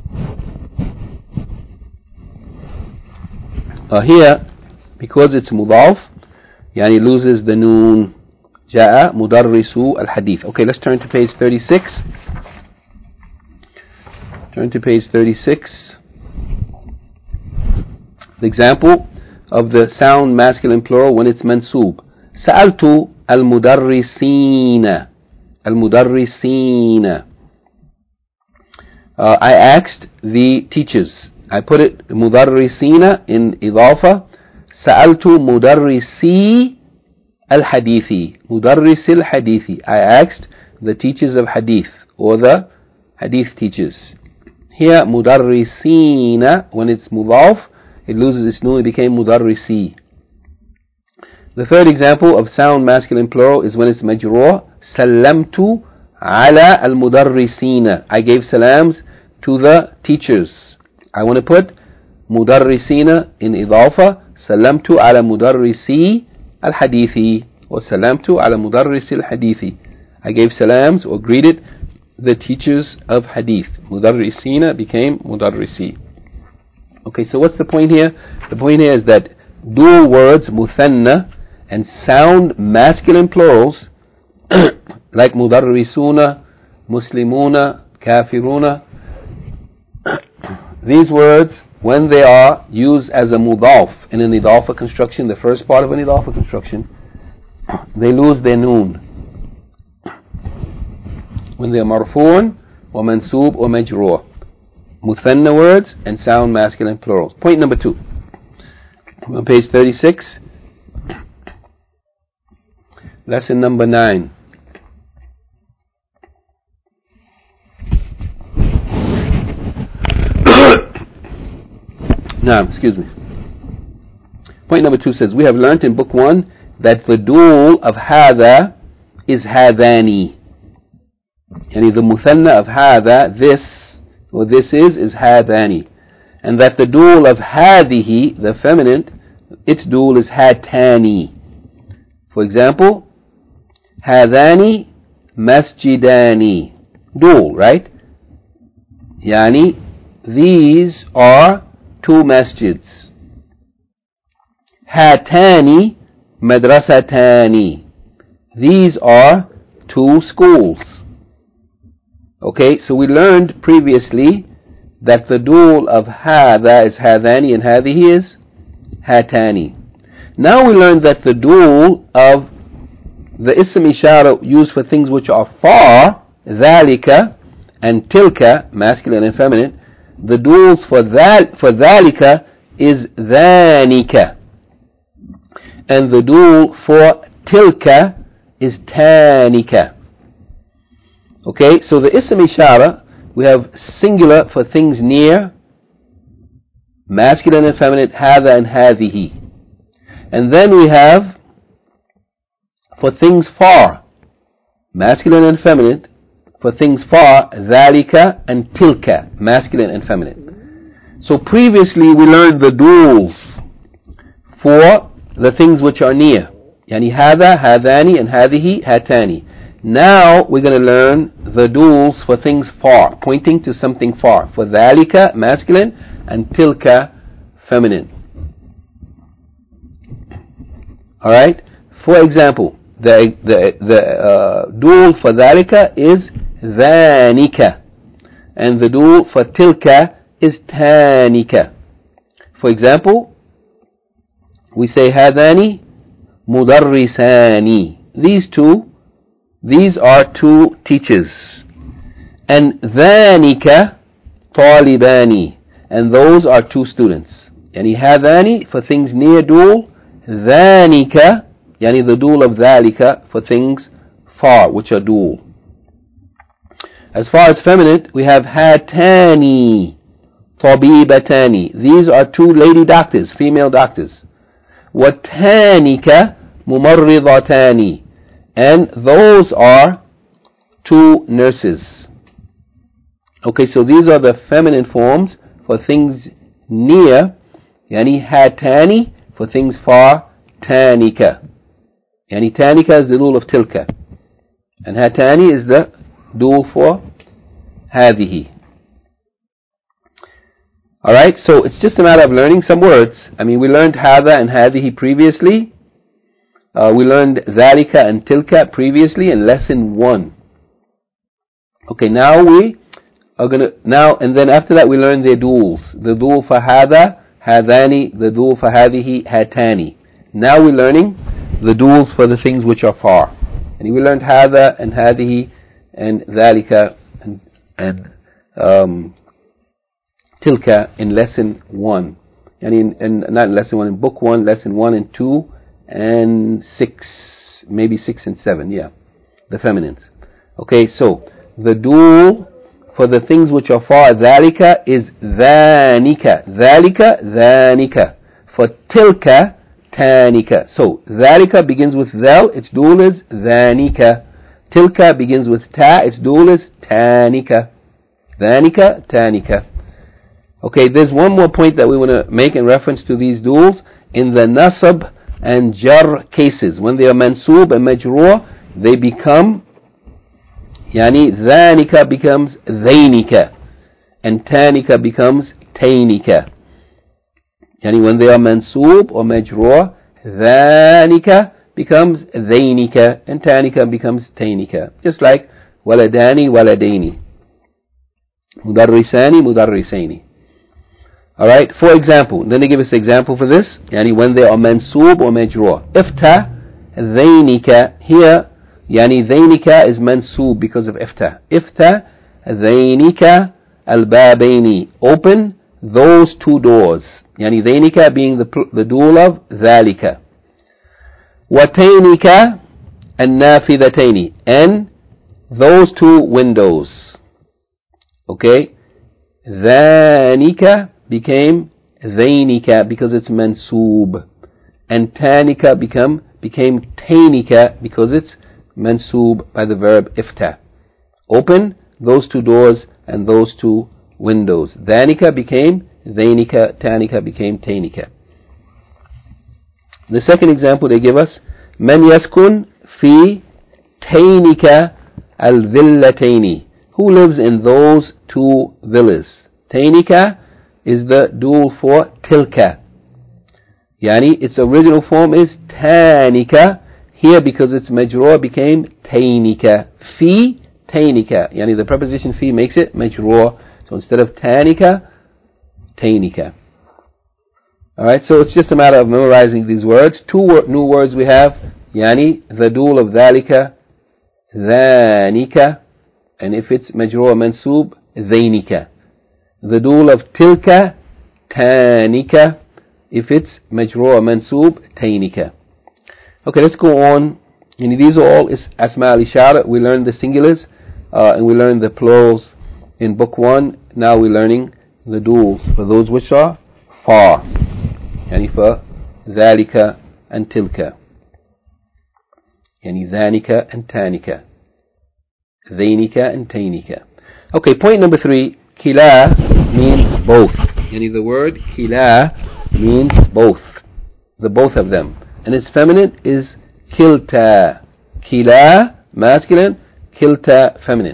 Here, because it's mudaf, yani loses the noon. جاء مدرسو الحديث. Okay, let's turn to page 36. Turn to page 36. The example of the sound masculine plural when it's mansoob. سألت المدرسين. المدرسين. I asked the teachers. I put it مدرسين in إضافة. سألت مدرسي الحديث. مدرس الحديث. I asked the teachers of hadith, or the hadith teachers. Here مدرسين, when it's mudaf, it loses its noon, it became mudarrisi. The third example of sound masculine plural is when it's majroor. سلمت على المدرسين. I gave salams to the teachers. I want to put mudarrisina in idafa. سلمت على مدرسي الحديث, or سلمت على مدرس الحديث. I gave salams or greeted the teachers of hadith. Mudarrisina became mudarrisi. Okay, so what's the point here? The point here is that dual words, muthanna, and sound masculine plurals, like mudarrisuna, muslimuna, kafiruna, these words, when they are used as a mudaf in an idafa construction, the first part of an idafa construction, they lose their noon. When they are marfu'un, or mansoob, or majroor. Muthanna words and sound masculine plurals. Point number 2. On page 36. Lesson number 9. Now, excuse me. Point number 2 says, we have learnt in book 1 that the dual of hadha is hadhani. Yani the muthanna of hadha, this, or this is hadhani. And that the dual of hadhihi, the feminine, its dual is hatani. For example, hadhani masjidani. Dual, right? Yani, these are two masjids. Hatani madrasatani. These are two schools. Okay, so we learned previously that the dual of hadha is hadhani and hadhihi is hatani. Now we learned that the dual of the ism ishara used for things which are far, dhalika and tilka, masculine and feminine, the duals for dhalika is dhanika, and the dual for tilka is tanika. Okay, so the ism ishara, we have singular for things near, masculine and feminine, hadha and hadhihi. And then we have for things far, masculine and feminine, for things far, dhalika and tilka, masculine and feminine. So previously we learned the duals for the things which are near. Yani هذا, هذاني, and هذه, هاتاني. Now we're going to learn the duals for things far, pointing to something far. For ذلك, masculine, and tilka, feminine. Alright? For example, the dual for ذلك is ذانك, and the dual for tilka is تانك. For example, we say هذاني مدرسان. These are two teachers. And ذانك طالبان, and those are two students. يعني هذاني for things near dual, ذانك يعني the dual of ذلك for things far, which are dual. As far as feminine, we have هاتاني طبيبتان. These are two lady doctors, female doctors. وتانك ممرضتان, and those are two nurses. Okay, so these are the feminine forms for things near. Yani hatani for things far, tanika. Yani tanika is the dual of tilka, and hatani is the dual for hadihi. Alright, so it's just a matter of learning some words. I mean, we learned hada and hadihi previously. We learned dhalika and tilka previously in lesson 1. Okay, now we are going to, and then after that we learn their duals. The dual for hada, hadani, the dual for hadihi, hatani. Now we're learning the duals for the things which are far. And we learned hada and hadihi and dhalika and tilka in lesson 1. And not in lesson 1, in book 1, lesson 1 and 2 and 6, maybe 6 and 7, yeah, the feminines. Okay, so the dual for the things which are far, dhalika, is dhanika. Dhalika, dhanika. For tilka, tanika. So dhalika begins with dhal, its dual is dhanika. Tilka begins with ta, its dual is tanika. Dhanika, tanika. Okay, there's one more point that we want to make in reference to these duals. In the nasab and jar cases, when they are mansoob and majroor, they become, yani dhanika becomes dhainika, and tanika becomes tainika. Yani when they are mansoob or majroor, dhanika becomes dhainika, and tanika becomes tainika. Just like waladani, waladaini, mudarrisani, mudarrisaini. Alright, for example, then they give us an example for this. Yani when they are mansoob or majroor. Ifta dhainika, here, yani dhainika is mansoob because of ifta. Ifta dhainika al-babaini, open those two doors. Yani dhainika being the dual of dhalika. Watainika an-nafidhataini, and those two windows. Okay, dhanika became dhainika because it's mansoob, and tanika became tainika because it's mansoob by the verb ifta. Open those two doors and those two windows. Dhanika became dhainika, tanika became tainika. The second example they give us, man yaskun fi tainika al-villataini, who lives in those two villas. Tainika is the dual for tilka. Yani its original form is tanika. Here, because it's majroor, became tainika. Fi tainika. Yani the preposition fi makes it majroor. So instead of tanika, tainika. Alright, so it's just a matter of memorizing these words. Two new words we have. Yani the dual of dhalika, dhanika. And if it's majroor mansoob, dhainika. The dual of tilka, tanika. If it's majroor mansoob, tainika. Okay, let's go on. And these are all asma al-ishara. We learned the singulars and we learned the plurals in book 1. Now we're learning the duals for those which are far. Yani for dhalika and tilka. Yani dhanika and tanika. Dhainika and tainika. Okay, point number 3. Kila means both. Yani the word kila means both. the both of them. And its feminine is kilta. Kila, masculine, kilta, feminine.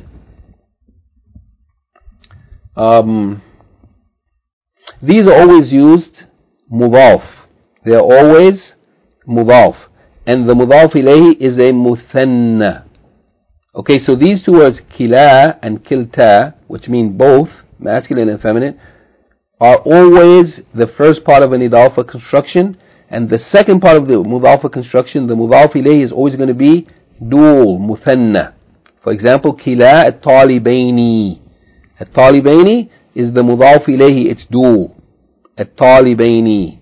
These are always used mudaf. They are always mudaf. And the mudaf ilayhi is a muthanna. Okay, so these two words, kila and kilta, which mean both, masculine and feminine, are always the first part of an idafa construction, and the second part of the mudafa construction, the mudaf ilayhi, is always going to be dual, muthanna. For example, kila at-talibaini. At-talibaini is the mudaf ilayhi, it's dual. At-talibaini.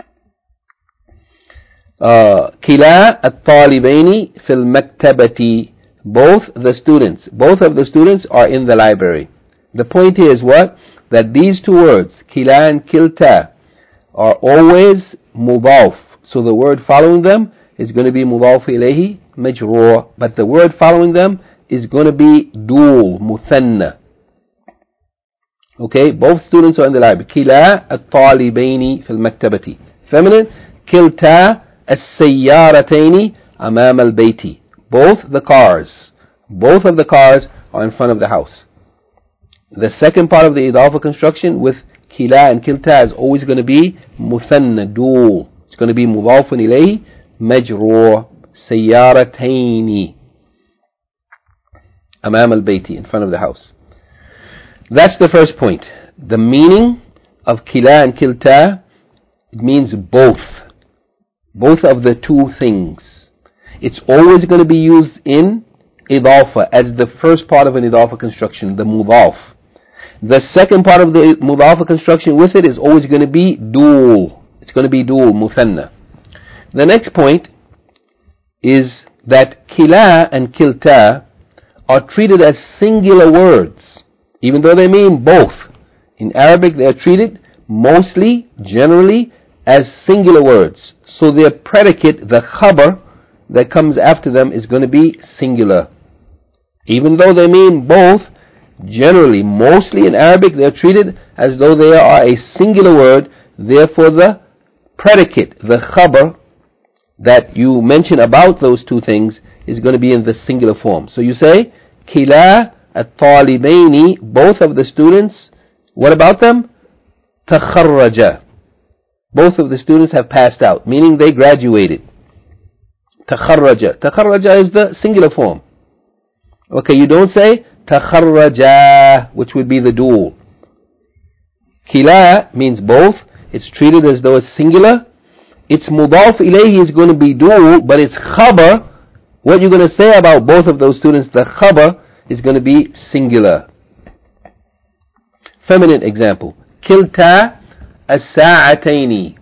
Kila at-talibaini fil maktabati. Both of the students are in the library. The point here is what? That these two words, kila and kilta, are always mudaf. So the word following them is going to be mudaf ilayhi majroor, but the word following them is going to be dual, muthanna. Okay, both students are in the library. Kila at-talibaini fil maktabati. Feminine, kilta as-sayyarataini amam al-bayti. Both of the cars are in front of the house. The second part of the idafa construction with kila and kilta is always going to be muthanna, dual. It's going to be mudafun ilayhi majroor, sayyarataini amam al-bayti, in front of the house. That's the first point. The meaning of kila and kilta, it means both of the two things. It's always going to be used in idafa as the first part of an idafa construction, the mudaf. The second part of the mudafa construction with it is always going to be dual. It's going to be dual, muthanna. The next point is that kila and kilta are treated as singular words, even though they mean both. In Arabic, they are treated mostly, generally, as singular words. So their predicate, the khabar that comes after them, is going to be singular. Even though they mean both, generally, mostly in Arabic, they are treated as though they are a singular word. Therefore, the predicate, the khabar that you mention about those two things is going to be in the singular form. So you say, kila at-talibaini, both of the students, what about them? Takharraja. Both of the students have passed out, meaning they graduated. Takharraja. Takharraja is the singular form. Okay, you don't say takharraja, which would be the dual. Kila means both. It's treated as though it's singular. Its mudaf ilayhi is going to be dual, but its khabar, what you're going to say about both of those students, the khabar is going to be singular. Feminine example. Kilta as-sa'ataini.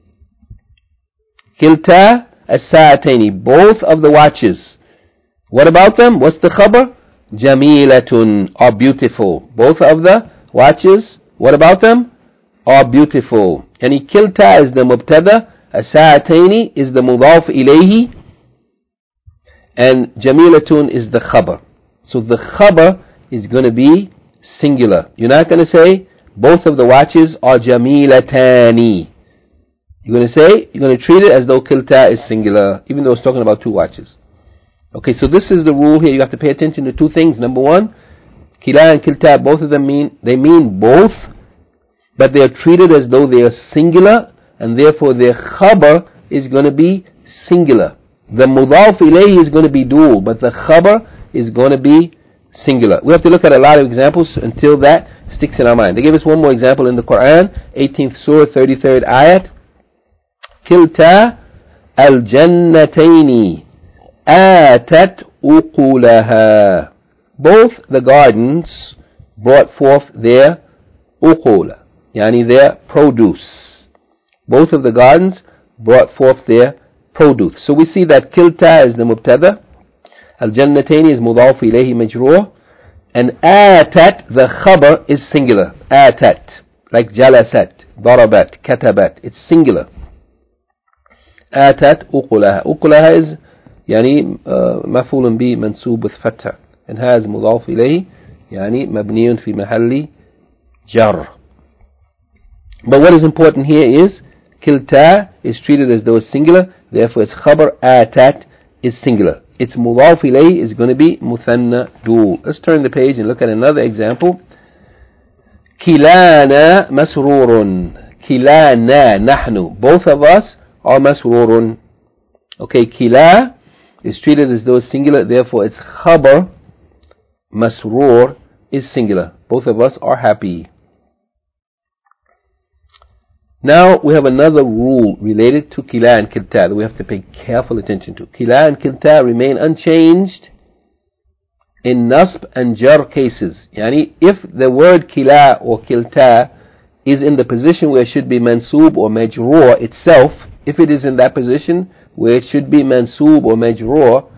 Kilta as-sa'ataini. Both of the watches. What about them? What's the khabar? Jamilatun, are beautiful. Both of the watches, what about them? Are beautiful. Yani kilta is the mubtada, as-sa'ataini is the mudaf ilayhi, and jamilatun is the khabar. So the khabar is going to be singular. You're not going to say both of the watches are jamilatani. You're going to treat it as though kilta is singular, even though it's talking about two watches. Okay, so this is the rule here. You have to pay attention to two things. Number one, kila and kilta, both of them mean both, but they are treated as though they are singular, and therefore their khabar is going to be singular. The mudaf ilayhi is going to be dual, but the khabar is going to be singular. We have to look at a lot of examples until that sticks in our mind. They give us one more example in the Quran, 18th surah, 33rd ayat. Kilta al-jannataini atat uqulaha. Both the gardens brought forth their uqula, yani their produce. Both of the gardens brought forth their produce. So we see that kilta is the mubtada, al-jannataini is mudaf ilayhi majroor, and atat, the khabar, is singular. Atat, like jalasat, darabat, katabat, it's singular. Atat uqulaha. Uqulaha is يعني مفعول به منسوب with فتح, and has مضاف إليه يعني مبني في محل جر. But what is important here is Kilta is treated as though it's singular, therefore its khabar atat is singular. Its mudaf ilayhi is going to be muthanna du. Let's turn the page and look at another example. Kilana masrurun. Kilana nahnu. Both of us are masrurun. Okay, kila is treated as though it's singular, therefore its khabar masrur is singular. Both of us are happy. Now we have another rule related to kila and kilta that we have to pay careful attention to. Kila and kilta remain unchanged in nasb and jar cases. Yani if the word kila or kilta is in the position where it should be mansoob or majroor itself, if it is in that position where it should be mansoob or majroor,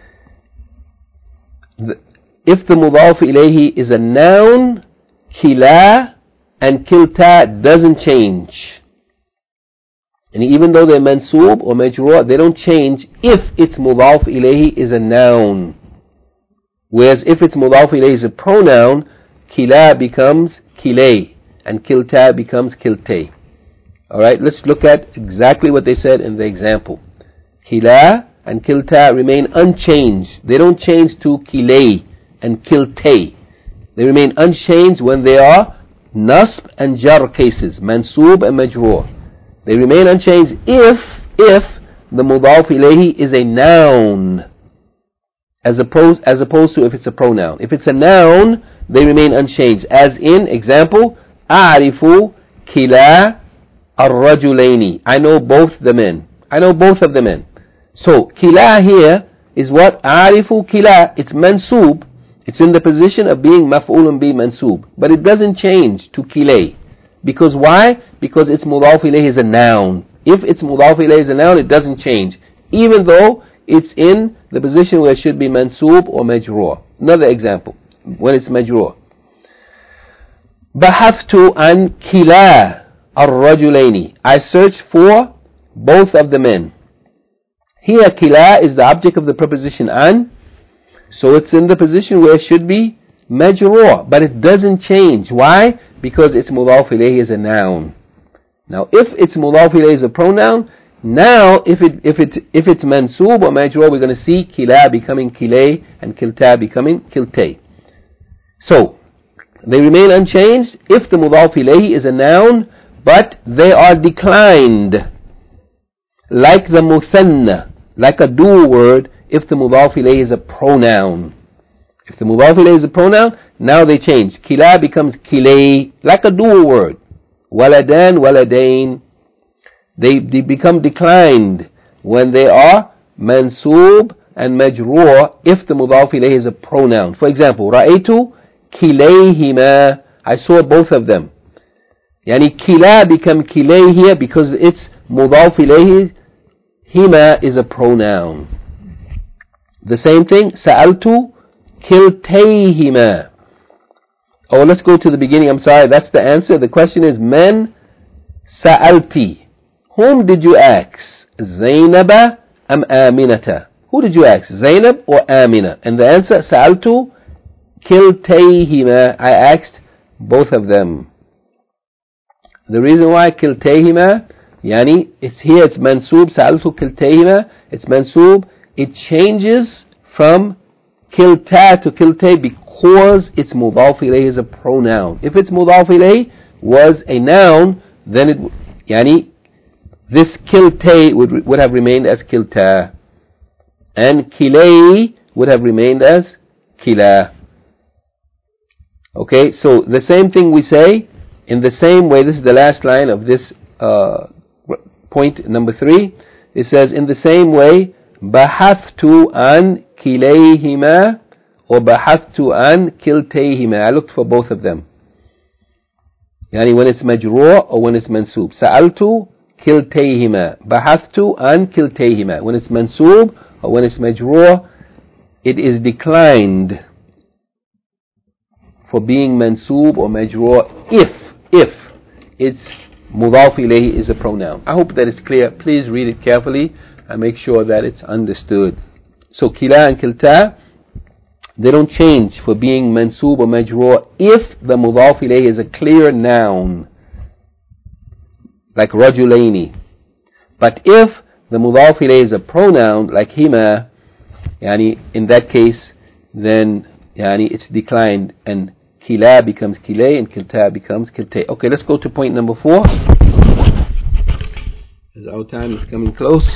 if the mudaf ilayhi is a noun, kila and kilta doesn't change. And even though they're mansoob or majroor, they don't change if its mudaf ilayhi is a noun. Whereas if its mudaf ilayhi is a pronoun, kila becomes kilay and kilta becomes kiltay. Alright, let's look at exactly what they said in the example. Kila and kilta remain unchanged. They don't change to kilay and kiltay. They remain unchanged when they are nasb and jar cases, mansoob and majroor. They remain unchanged if the mudaf ilayhi is a noun, as opposed to if it's a pronoun. If it's a noun, they remain unchanged. As in example, a'rifu kila ar-rajulaini. I know both the men. I know both of the men. So kila here is what? A'rifu kila. It's mansoob. It's in the position of being maf'ulun bi mansoob, but it doesn't change to kilay. Because why? Because its mudaf ilayhi is a noun. If its mudaf ilayhi is a noun, it doesn't change, even though it's in the position where it should be mansoob or majroor. Another example, when it's majroor. Bahaftu an kila ar-rajulaini. I searched for both of the men. Here kila is the object of the preposition an, so it's in the position where it should be majroor, but it doesn't change. Why? Because its mudaf ilayhi is a noun. Now, if its mudaf ilayhi is a pronoun, now if it's mansoob or majroor, we're going to see kila becoming kilay and kilta becoming kiltay. So they remain unchanged if the mudaf ilayhi is a noun, but they are declined, like the muthanna, like a dual word, if the mudaf ilayhi is a pronoun. If the mudaf ilayhi is a pronoun, now they change. Kila becomes kilay, like a dual word. Waladan, waladain. They become declined when they are mansoob and majroor if the mudaf ilayhi is a pronoun. For example, ra'aytu kilayhima. I saw both of them. Yani kila become kilay here because its mudaf ilayhi, hima, is a pronoun. The same thing, sa'altu kiltayhima. Oh, let's go to the beginning. I'm sorry, that's the answer. The question is, men sa'alti. Whom did you ask? Zainaba am Aminata? Who did you ask? Zainab or Amina? And the answer, sa'altu kiltayhima. I asked both of them. The reason why kiltayhima, yani, it's here, it's mansoob, sa'altu kiltayhima, it's mansoob. It changes from kilta to kiltay because its mudaf ilayhi is a pronoun. If its mudaf ilayhi was a noun, then it, yani, this kiltay would have remained as kilta, and kilay would have remained as kila. Okay, so the same thing we say in the same way. This is the last line of this point number 3. It says, in the same way, bahaftu an kilayhima or bahaftu an kiltayhima. I looked for both of them. Yani when it's majroor or when it's mansoob. Sa'altu kiltayhima. Bahaftu an kiltayhima. When it's mansoob or when it's majroor, it is declined for being mansoob or majroor if its mudaf ilayhi is a pronoun. I hope that is clear. Please read it carefully and make sure that it's understood. So kila and kilta, they don't change for being mansoob or majroor if the mudaf ilayhi is a clear noun. like rajulaini. But if the mudaf ilayh is a pronoun like hima, yani in that case, then yani it's declined and kila becomes kilay and kilta becomes kiltay. Okay, let's go to point number 4. As our time is coming close.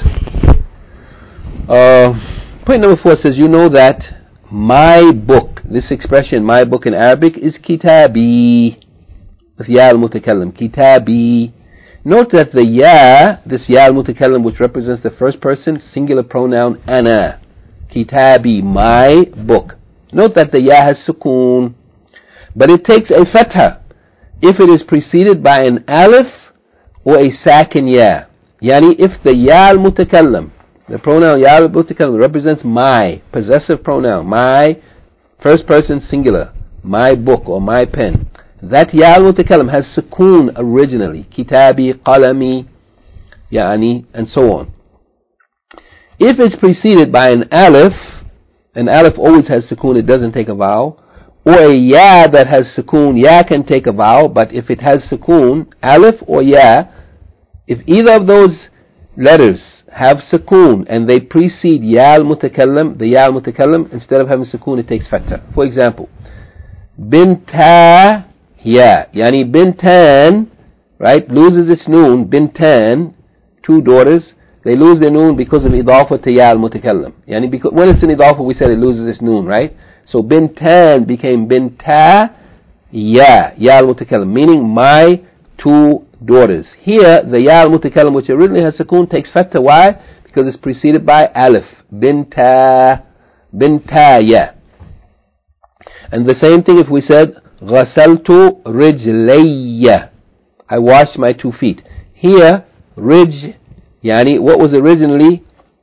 Point number 4 says, you know that my book, this expression, my book in Arabic, is kitabi. With ya al-mutakallim, kitabi. Note that the ya, this ya al-mutakallim, which represents the first person, singular pronoun, ana. Kitabi, my book. Note that the ya has sukoon, but it takes a fatha if it is preceded by an alif or a sakin ya. Yani if the ya al-mutakallim, the pronoun ya al-mutakallim represents my, possessive pronoun, my first person singular, my book or my pen, that ya al-mutakallim has sukoon originally, kitabi, qalami, yani, and so on. If it's preceded by an alif always has sukoon, it doesn't take a vowel, or a ya that has sukoon, ya can take a vowel, but if it has sukoon, alif or ya, if either of those letters have sukoon and they precede ya al-mutakallim, the ya al-mutakallim, instead of having sukoon, it takes fatha. For example, binta ya, yani bintan, right, loses its noon, bintan, 2 daughters, they lose their noon because of idafa to ya al-mutakallim. Yani because when it's an idafa, we said it loses its noon, right? So bintan became binta ya, ya al-mutakallim, meaning my 2 daughters. Here, the ya al-mutakallim, which originally has sukoon, takes fatha. Why? Because it's preceded by alif. Binta ya. And the same thing if we said ghasaltu rijlayya, I washed my 2 feet. Here, yani what was originally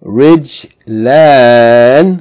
rijlan,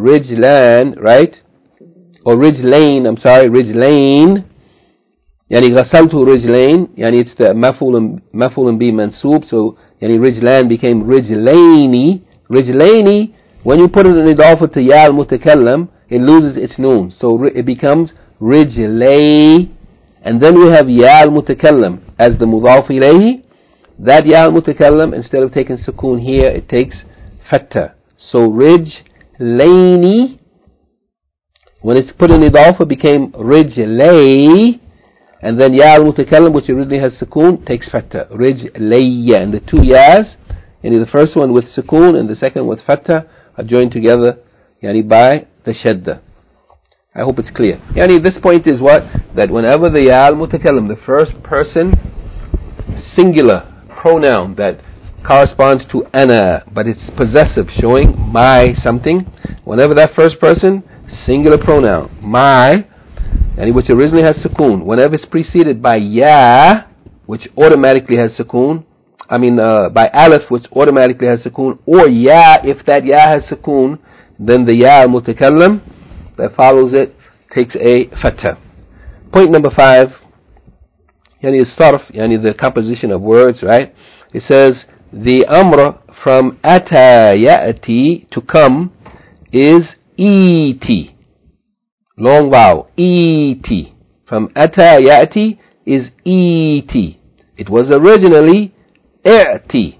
right? Or rijlain, rijlain. Yani ghasaltu rijlain, yani it's the maf'ul bi mansoob, so yani rijlan became rijlaini. Rijlaini, when you put it in idafa to ya al-mutakallim, it loses its noon, so it becomes rijlay, and then we have ya al-mutakallim as the mudaf ilayhi. That ya al-mutakallim, instead of taking sukoon here, it takes fatha. So rijlaini, when it's put in idafa, became rijlay, and then ya al-mutakallim, which originally has sukoon, takes fatha. Rijlayya. And the 2 yas, yani the first one with sukoon and the second with fatha, are joined together yani by the shadda. I hope it's clear. Yani this point is what? That whenever the ya al-mutakallim, the first person singular pronoun that corresponds to ana, but it's possessive, showing my something, whenever that first person singular pronoun, my, and which originally has sukoon, whenever it's preceded by ya, which automatically has sukoon, by alif, which automatically has sukoon, or ya, if that ya has sukoon, then the ya al-mutakallim that follows it takes a fatha. Point number 5, yani sarf, yani the composition of words, right? It says the amr from ata ya'ti, to come, is eti. Long vowel, eti. From ata ya'ti is eti. It was originally i'ti.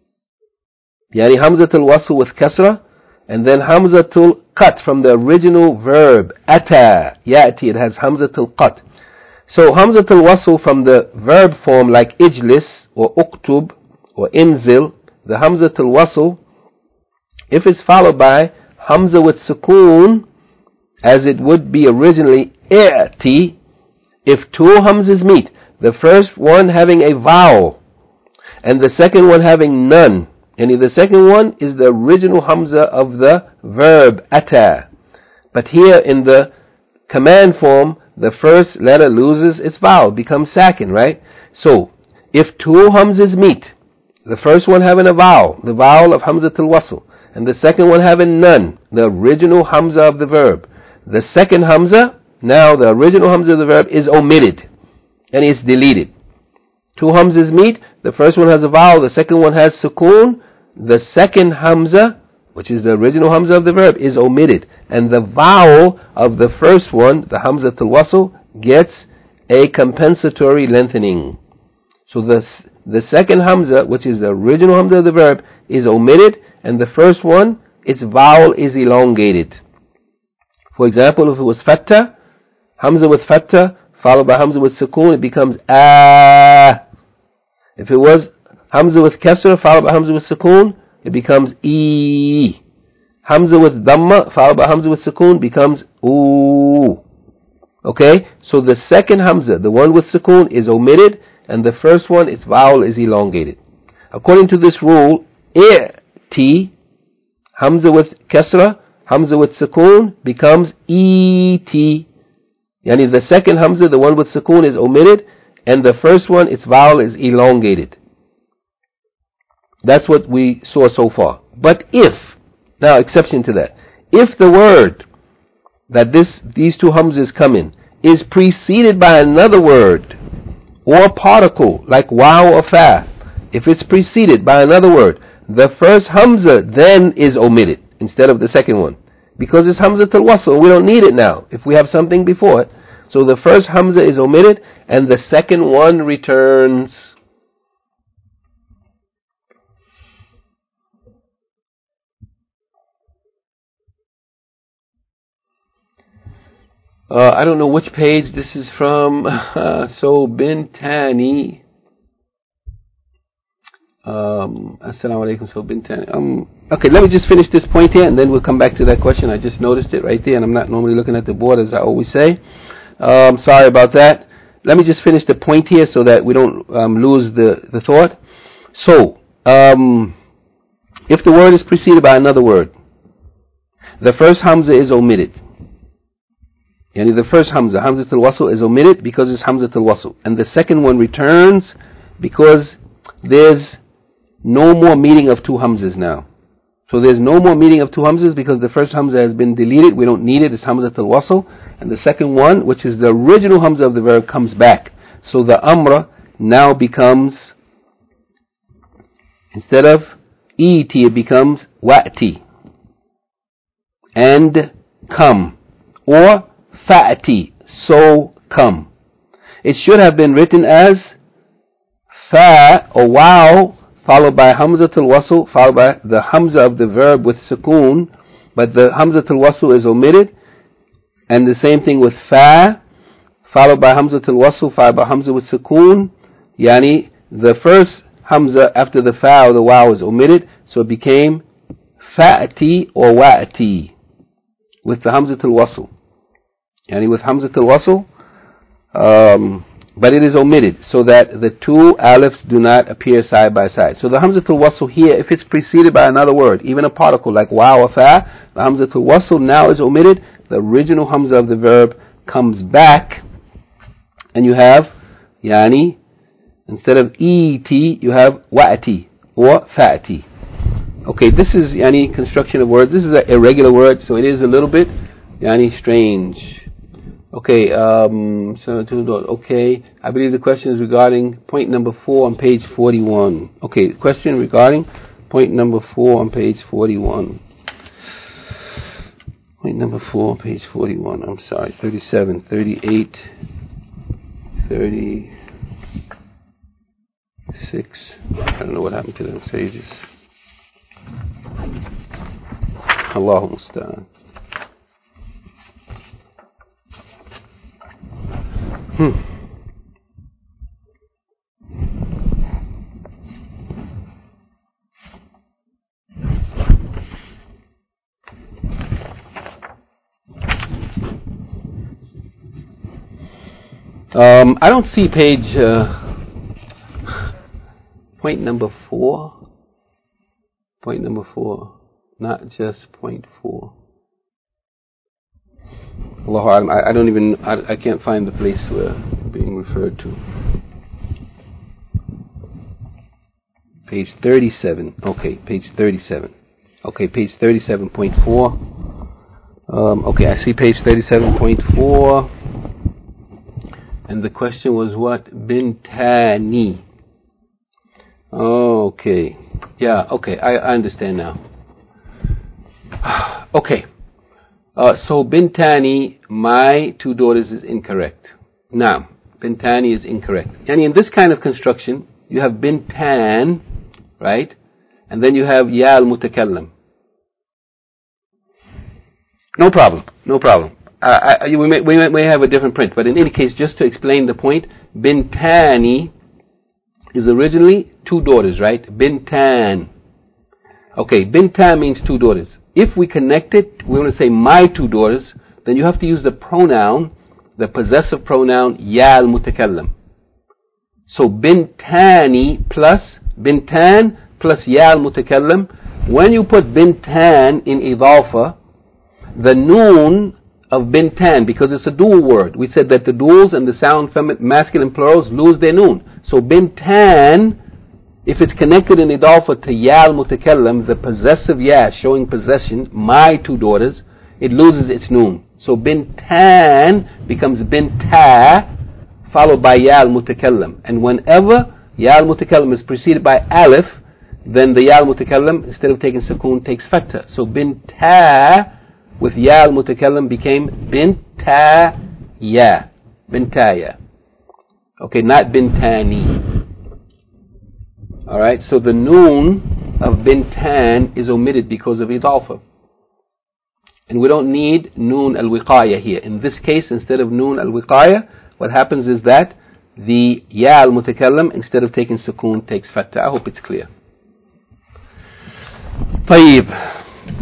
Yani hamzatul wasl with kasra, and then hamzatul qat from the original verb ata ya'ti, it has hamzatul qat. So hamzatul wasl from the verb form like ijlis or uktub or inzil, the hamzatul wasl, if it's followed by hamza with sukoon, as it would be originally i'ti, if 2 hamzas meet, the first one having a vowel and the second one having none, and the second one is the original hamza of the verb ata, but here in the command form, the first letter loses its vowel, becomes sakin, right? So if 2 hamzas meet, the first one having a vowel, the vowel of hamzatul wasl, and the second one having none, the original hamza of the verb, the second hamza, now the original hamza of the verb is omitted and it's deleted. 2 hamzas meet, the first one has a vowel, the second one has sukoon, the second hamza, which is the original hamza of the verb, is omitted, and the vowel of the first one, the hamzatul wasl, gets a compensatory lengthening. So the second hamza, which is the original hamza of the verb, is omitted, and the first one, its vowel is elongated. For example, if it was fatta, hamza with fatta, followed by hamza with sukoon, it becomes ah. If it was hamza with kasra, followed by hamza with sukoon, it becomes e. Hamza with dhamma, followed by hamza with sukoon, becomes ooh. Okay, so the second hamza, the one with sukoon, is omitted, and the first one, its vowel is elongated. According to this rule, i'ti, hamza with kasra, hamza with sukoon, becomes et. Yani the second hamza, the one with sukoon, is omitted, and the first one, its vowel is elongated. That's what we saw so far. But if, now exception to that, if the word that these two hamzas come in is preceded by another word or particle like waw or fa, if it's preceded by another word, the first hamza then is omitted instead of the second one, because it's hamza al wasl. We don't need it now if we have something before it. So the first hamza is omitted and the second one returns. I don't know which page this is from. So Bintani. Assalamu alaikum. So Bintani. Okay, let me just finish this point here, and then we'll come back to that question. I just noticed it right there, and I'm not normally looking at the board as I always say. Sorry about that. Let me just finish the point here so that we don't lose the thought. So, if the word is preceded by another word, the first hamza is omitted. Yani the first hamza al wasl, is omitted because it's hamza al wasl, and the second one returns because there's no more meeting of two hamzas now. So there's no more meeting of two hamzas because the first hamza has been deleted. We don't need it. It's hamza al wasl, and the second one, which is the original hamza of the verb, comes back. So the amra now becomes, instead of et, it becomes wa'ti, and come, or fa'ati, so come. It should have been written as fa or wow, followed by hamza al wasl, followed by the hamza of the verb with sukoon, but the hamza al wasl is omitted, and the same thing with fa, followed by hamza al wasl, followed by hamza with sukoon. Yani the first hamza after the fa or the wow is omitted, so it became fa'ati or wa'ati with the hamza al wasl. Yani with hamza al wasl, but it is omitted so that the two alifs do not appear side by side. So the hamza al wasl here, if it's preceded by another word, even a particle like waw or fa, the hamza al wasl now is omitted. The original hamza of the verb comes back, and you have yani, instead of et, you have wa'ati or fa'ati. Okay, this is yani construction of words. This is an irregular word, so it is a little bit yani strange. Okay, okay, I believe the question is regarding point number 4 on page 41. Okay, question regarding point number 4 on page 41. Point number 4 on page 41, I'm sorry, 37, 38, 36. I don't know what happened to those pages. Allahu musta'an. I don't see page point number 4. Point number 4, not just point 4. Allahu A'lam. I don't even, I can't find the place where being referred to. Page 37. Okay, page 37. Okay, page 37.4. Okay, I see page 37.4. And the question was what? Bintani. Okay. Yeah, okay, I understand now. Okay. So Bintani, my two daughters, is incorrect. Now, Bintani is incorrect. And in this kind of construction, you have bintan, right? And then you have ya al-mutakallam. No problem, no problem. We may have a different print, but in any case, just to explain the point, bintani is originally two daughters, right? Bintan. Okay, bintan means two daughters. If we connect it, we want to say my two daughters, then you have to use the pronoun, the possessive pronoun, ya al-mutakallam. So bintani plus, bintan plus ya al-mutakallam. When you put bintan in idafa, the noon of bintan, because it's a dual word. We said that the duals and the sound masculine plurals lose their noon. So bintan, if it's connected in idafa to ya al-mutakallam, the possessive ya showing possession, my two daughters, it loses its noon. So bintan becomes binta, followed by ya al-mutakallam. And whenever ya al-mutakallam is preceded by alif, then the ya al-mutakallam, instead of taking sukoon, takes fatha. So binta with ya al-mutakallam became bintaya. Bintaya. Okay, not bintani. Alright, so the noon of bintan is omitted because of idafa. And we don't need noon al-wiqaya here. In this case, instead of noon al-wiqaya, what happens is that the ya al-mutakallam, instead of taking sukoon, takes fatha. I hope it's clear. طيب.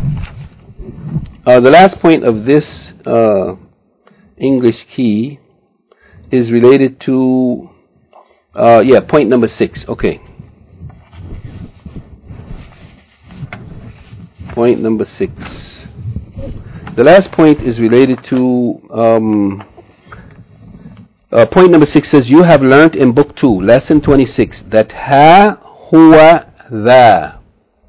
The last point of this English key is related to, point number 6. Okay. Point number 6. The last point is related to, point number 6 says, you have learnt in book 2, lesson 26, that ha huwa dha.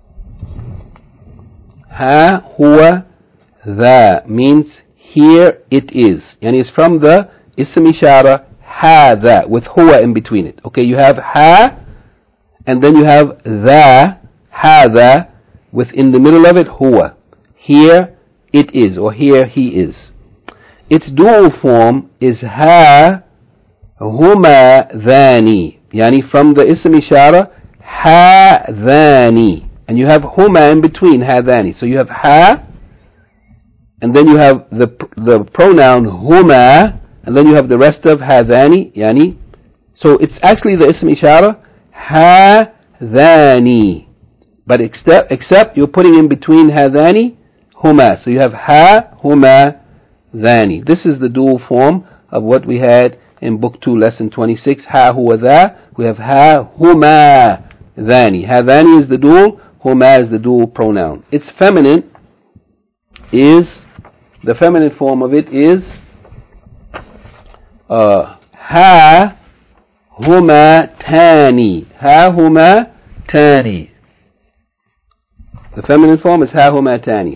Ha huwa dha means here it is. And it's from the ism ishara hadha with huwa in between it. Okay, you have ha and then you have dha, hadha, within the middle of it huwa. Here it is, or here he is. Its dual form is ha huma dhani. Yani from the ism ishara ha dhani. And you have huma in between hadhani. So you have ha, and then you have the pronoun huma, and then you have the rest of hadhani, yani. So it's actually the ism ishara hadhani. But except you're putting in between hadhani, huma. So you have ha, huma, dhani. This is the dual form of what we had in book 2, lesson 26. Ha huwa dha. We have ha, huma, dhani. Hadhani is the dual, huma is the dual pronoun. Its feminine is, the feminine form of it is ha huma tani. Ha huma tani. The feminine form is ha huma tani.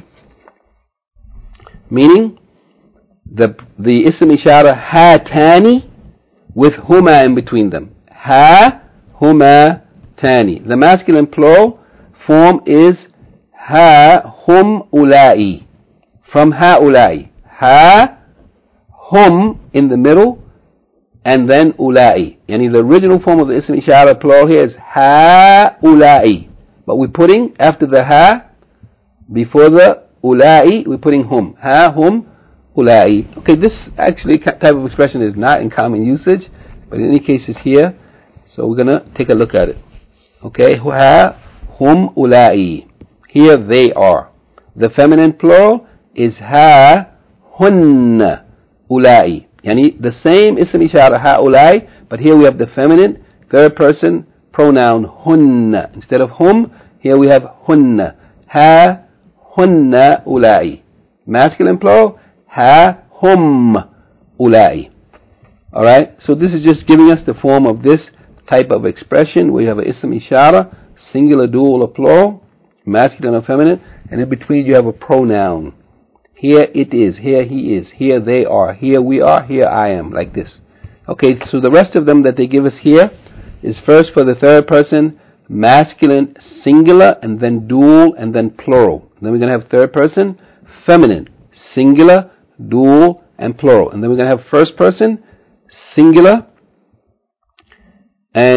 Meaning the ism ishara ha tani with huma in between them. Ha huma tani. The masculine plural form is ha hum ulai. From ha'ulai. Ha, hum in the middle, and then ulai. Yani the original form of the ism ishara plural here is ha'ulai. But we're putting, after the ha, before the ulai, we're putting hum. Ha, hum, ulai. Okay, this actually type of expression is not in common usage, but in any case it's here. So we're going to take a look at it. Okay, ha, hum, ulai. Here they are. The feminine plural is ha hunna ulai. Yani the same ism ishara ha ulai, but here we have the feminine third person pronoun hunna. Instead of hum, here we have hunna. Ha hunna ulai. Masculine plural ha hum ulai. Alright, so this is just giving us the form of this type of expression. We have an ism ishara, singular, dual, or plural, masculine or feminine, and in between you have a pronoun. Here it is, here he is, here they are, here we are, here I am, like this. Okay, so the rest of them that they give us here is first for the third person, masculine, singular, and then dual, and then plural. And then we're going to have third person, feminine, singular, dual, and plural. And then we're going to have first person, singular, and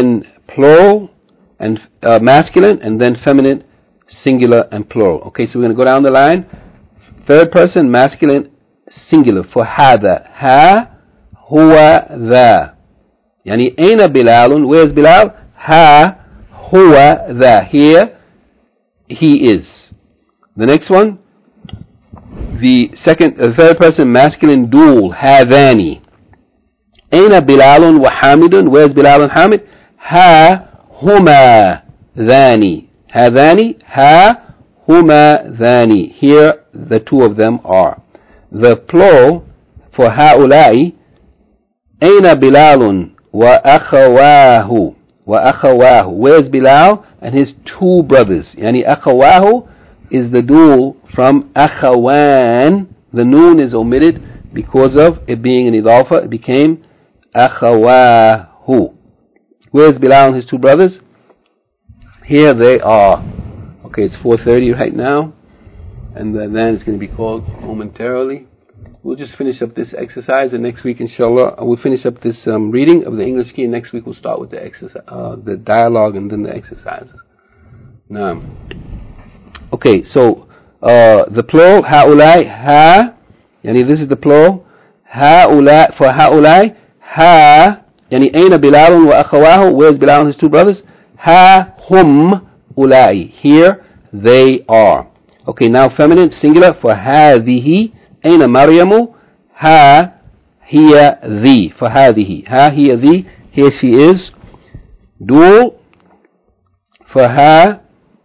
plural and masculine, and then feminine, singular and plural. Okay, so we're going to go down the line. Third person, masculine, singular. For هذا, ها هو ذا. يعني أين بلال? Where is Bilal? ها هو ذا. Here he is. The next one, the third person, masculine, dual. هذان. أين بلال وحامد? Where is Bilal and Hamid? ها هما ذاني. هذان ها هما ذاني. Here the two of them are. The plural for هؤلاء, أين بلال وأخواه. وأخواه. Where is Bilal and his two brothers? يعني أخواه is the dual from أخوان. The noon is omitted because of it being an idafa. It became أخواه. Where is Bilal and his two brothers? Here they are. Okay, it's 4:30 right now, and then it's going to be called momentarily. We'll just finish up this exercise, and next week, inshallah, we'll finish up this reading of the English key. Next week we'll start with the exercise, the dialogue, and then the exercises. Now, okay, so the plural هؤلاء ها, يعني this is the plural. هؤلاء for هؤلاء ها, يعني أين بلال وأخواه. Where is Bilal and his two brothers? ها هم أولئك. Here they are. Okay, now feminine, singular for هذه. أين مريم? ها هي ذي. For هذه. ها هي ذي. Here she is. Dual for ها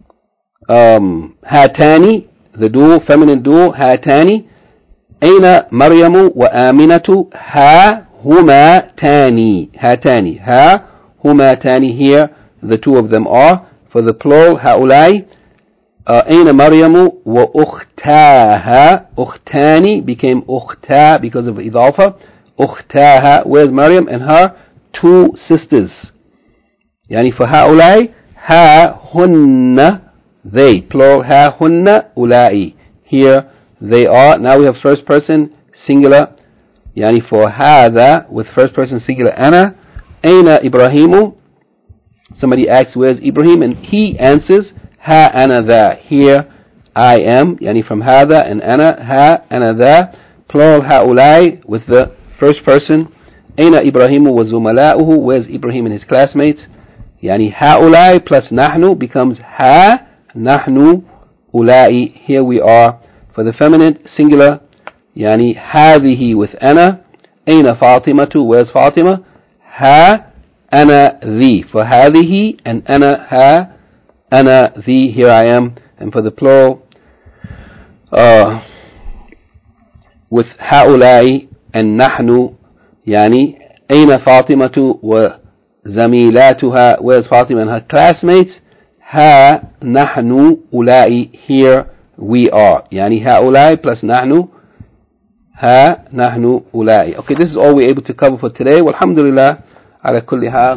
هاتان. The dual, feminine dual, هاتان. أين مريم وآمنة؟ ها هما تاني. هاتان. ها هما تاني. Here the two of them are. For the plural هؤلاء, أين مريم وأختاها. أختاني became أختا because of إضافة. أختاها. Where's Maryam and her two sisters. يعني for هؤلاء ها هن they. Plural ها هن أولئك. Here they are. Now we have first person singular. يعني for هذا with first person singular أنا. أين إبراهيم? Somebody asks where's Ibrahim, and he answers ها أنا ذا. Here I am. يعني from هذا and أنا. ها أنا ذا. Plural هؤلاء with the first person. أين إبراهيم وزملاؤه? Where's Ibrahim and his classmates? يعني هؤلاء plus نحن becomes ها نحن أولئك. Here we are. For the feminine singular, يعني هذه with أنا. أين فاطمة? Where's Fatima? ها أنا ذي. For هذه and أنا ها أنا ذي. Here I am. And for the plural, with هؤلاء and نحن, يعني أين فاطمة وزميلاتها? Where's Fatima and her classmates? ها نحن أولئك. Here we are. يعني هؤلاء plus نحن. ها نحن أولئك. Okay, this is all we're able to cover for today. Walhamdulillah ala kulli hal.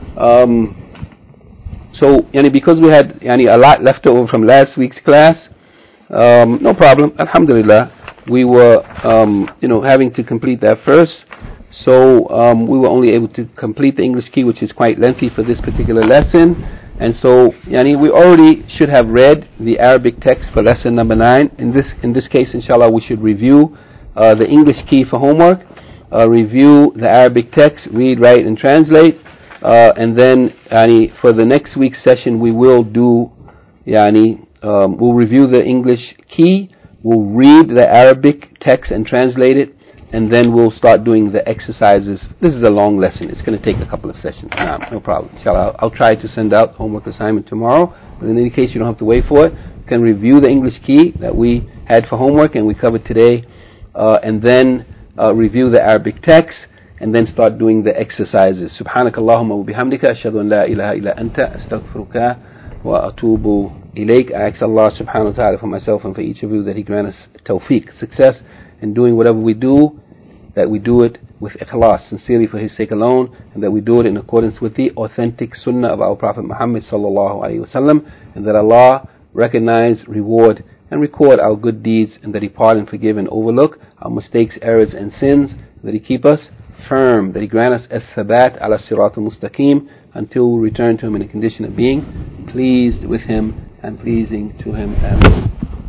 So, because we had a lot left over from last week's class, no problem. Alhamdulillah, we were having to complete that first. So we were only able to complete the English key, which is quite lengthy for this particular lesson. And so, we already should have read the Arabic text for lesson number 9. In this case, inshallah, we should review the English key for homework, review the Arabic text, read, write, and translate, and then for the next week's session we will do we'll review the English key, we'll read the Arabic text and translate it, and then we'll start doing the exercises. This is a long lesson. It's going to take a couple of sessions. No problem. Inshallah, I'll try to send out homework assignment tomorrow. But in any case, you don't have to wait for it. You can review the English key that we had for homework and we covered today, and then review the Arabic text, and then start doing the exercises. Subhanakallahumma wa bihamdika ashhadu an la ilaha illa anta astaghfiruka wa atubu ilayk. I ask Allah subhanahu wa ta'ala for myself and for each of you that He grant us tawfiq, success in doing whatever we do, that we do it with ikhlas, sincerely for His sake alone, and that we do it in accordance with the authentic sunnah of our Prophet Muhammad sallallahu alaihi wasallam, and that Allah recognize, reward, and record our good deeds, and that He pardon, forgive, and overlook our mistakes, errors, and sins, and that He keep us firm, that He grant us al-thabat ala sirat al-mustaqim, until we return to Him in a condition of being pleased with Him and pleasing to Him. Amen.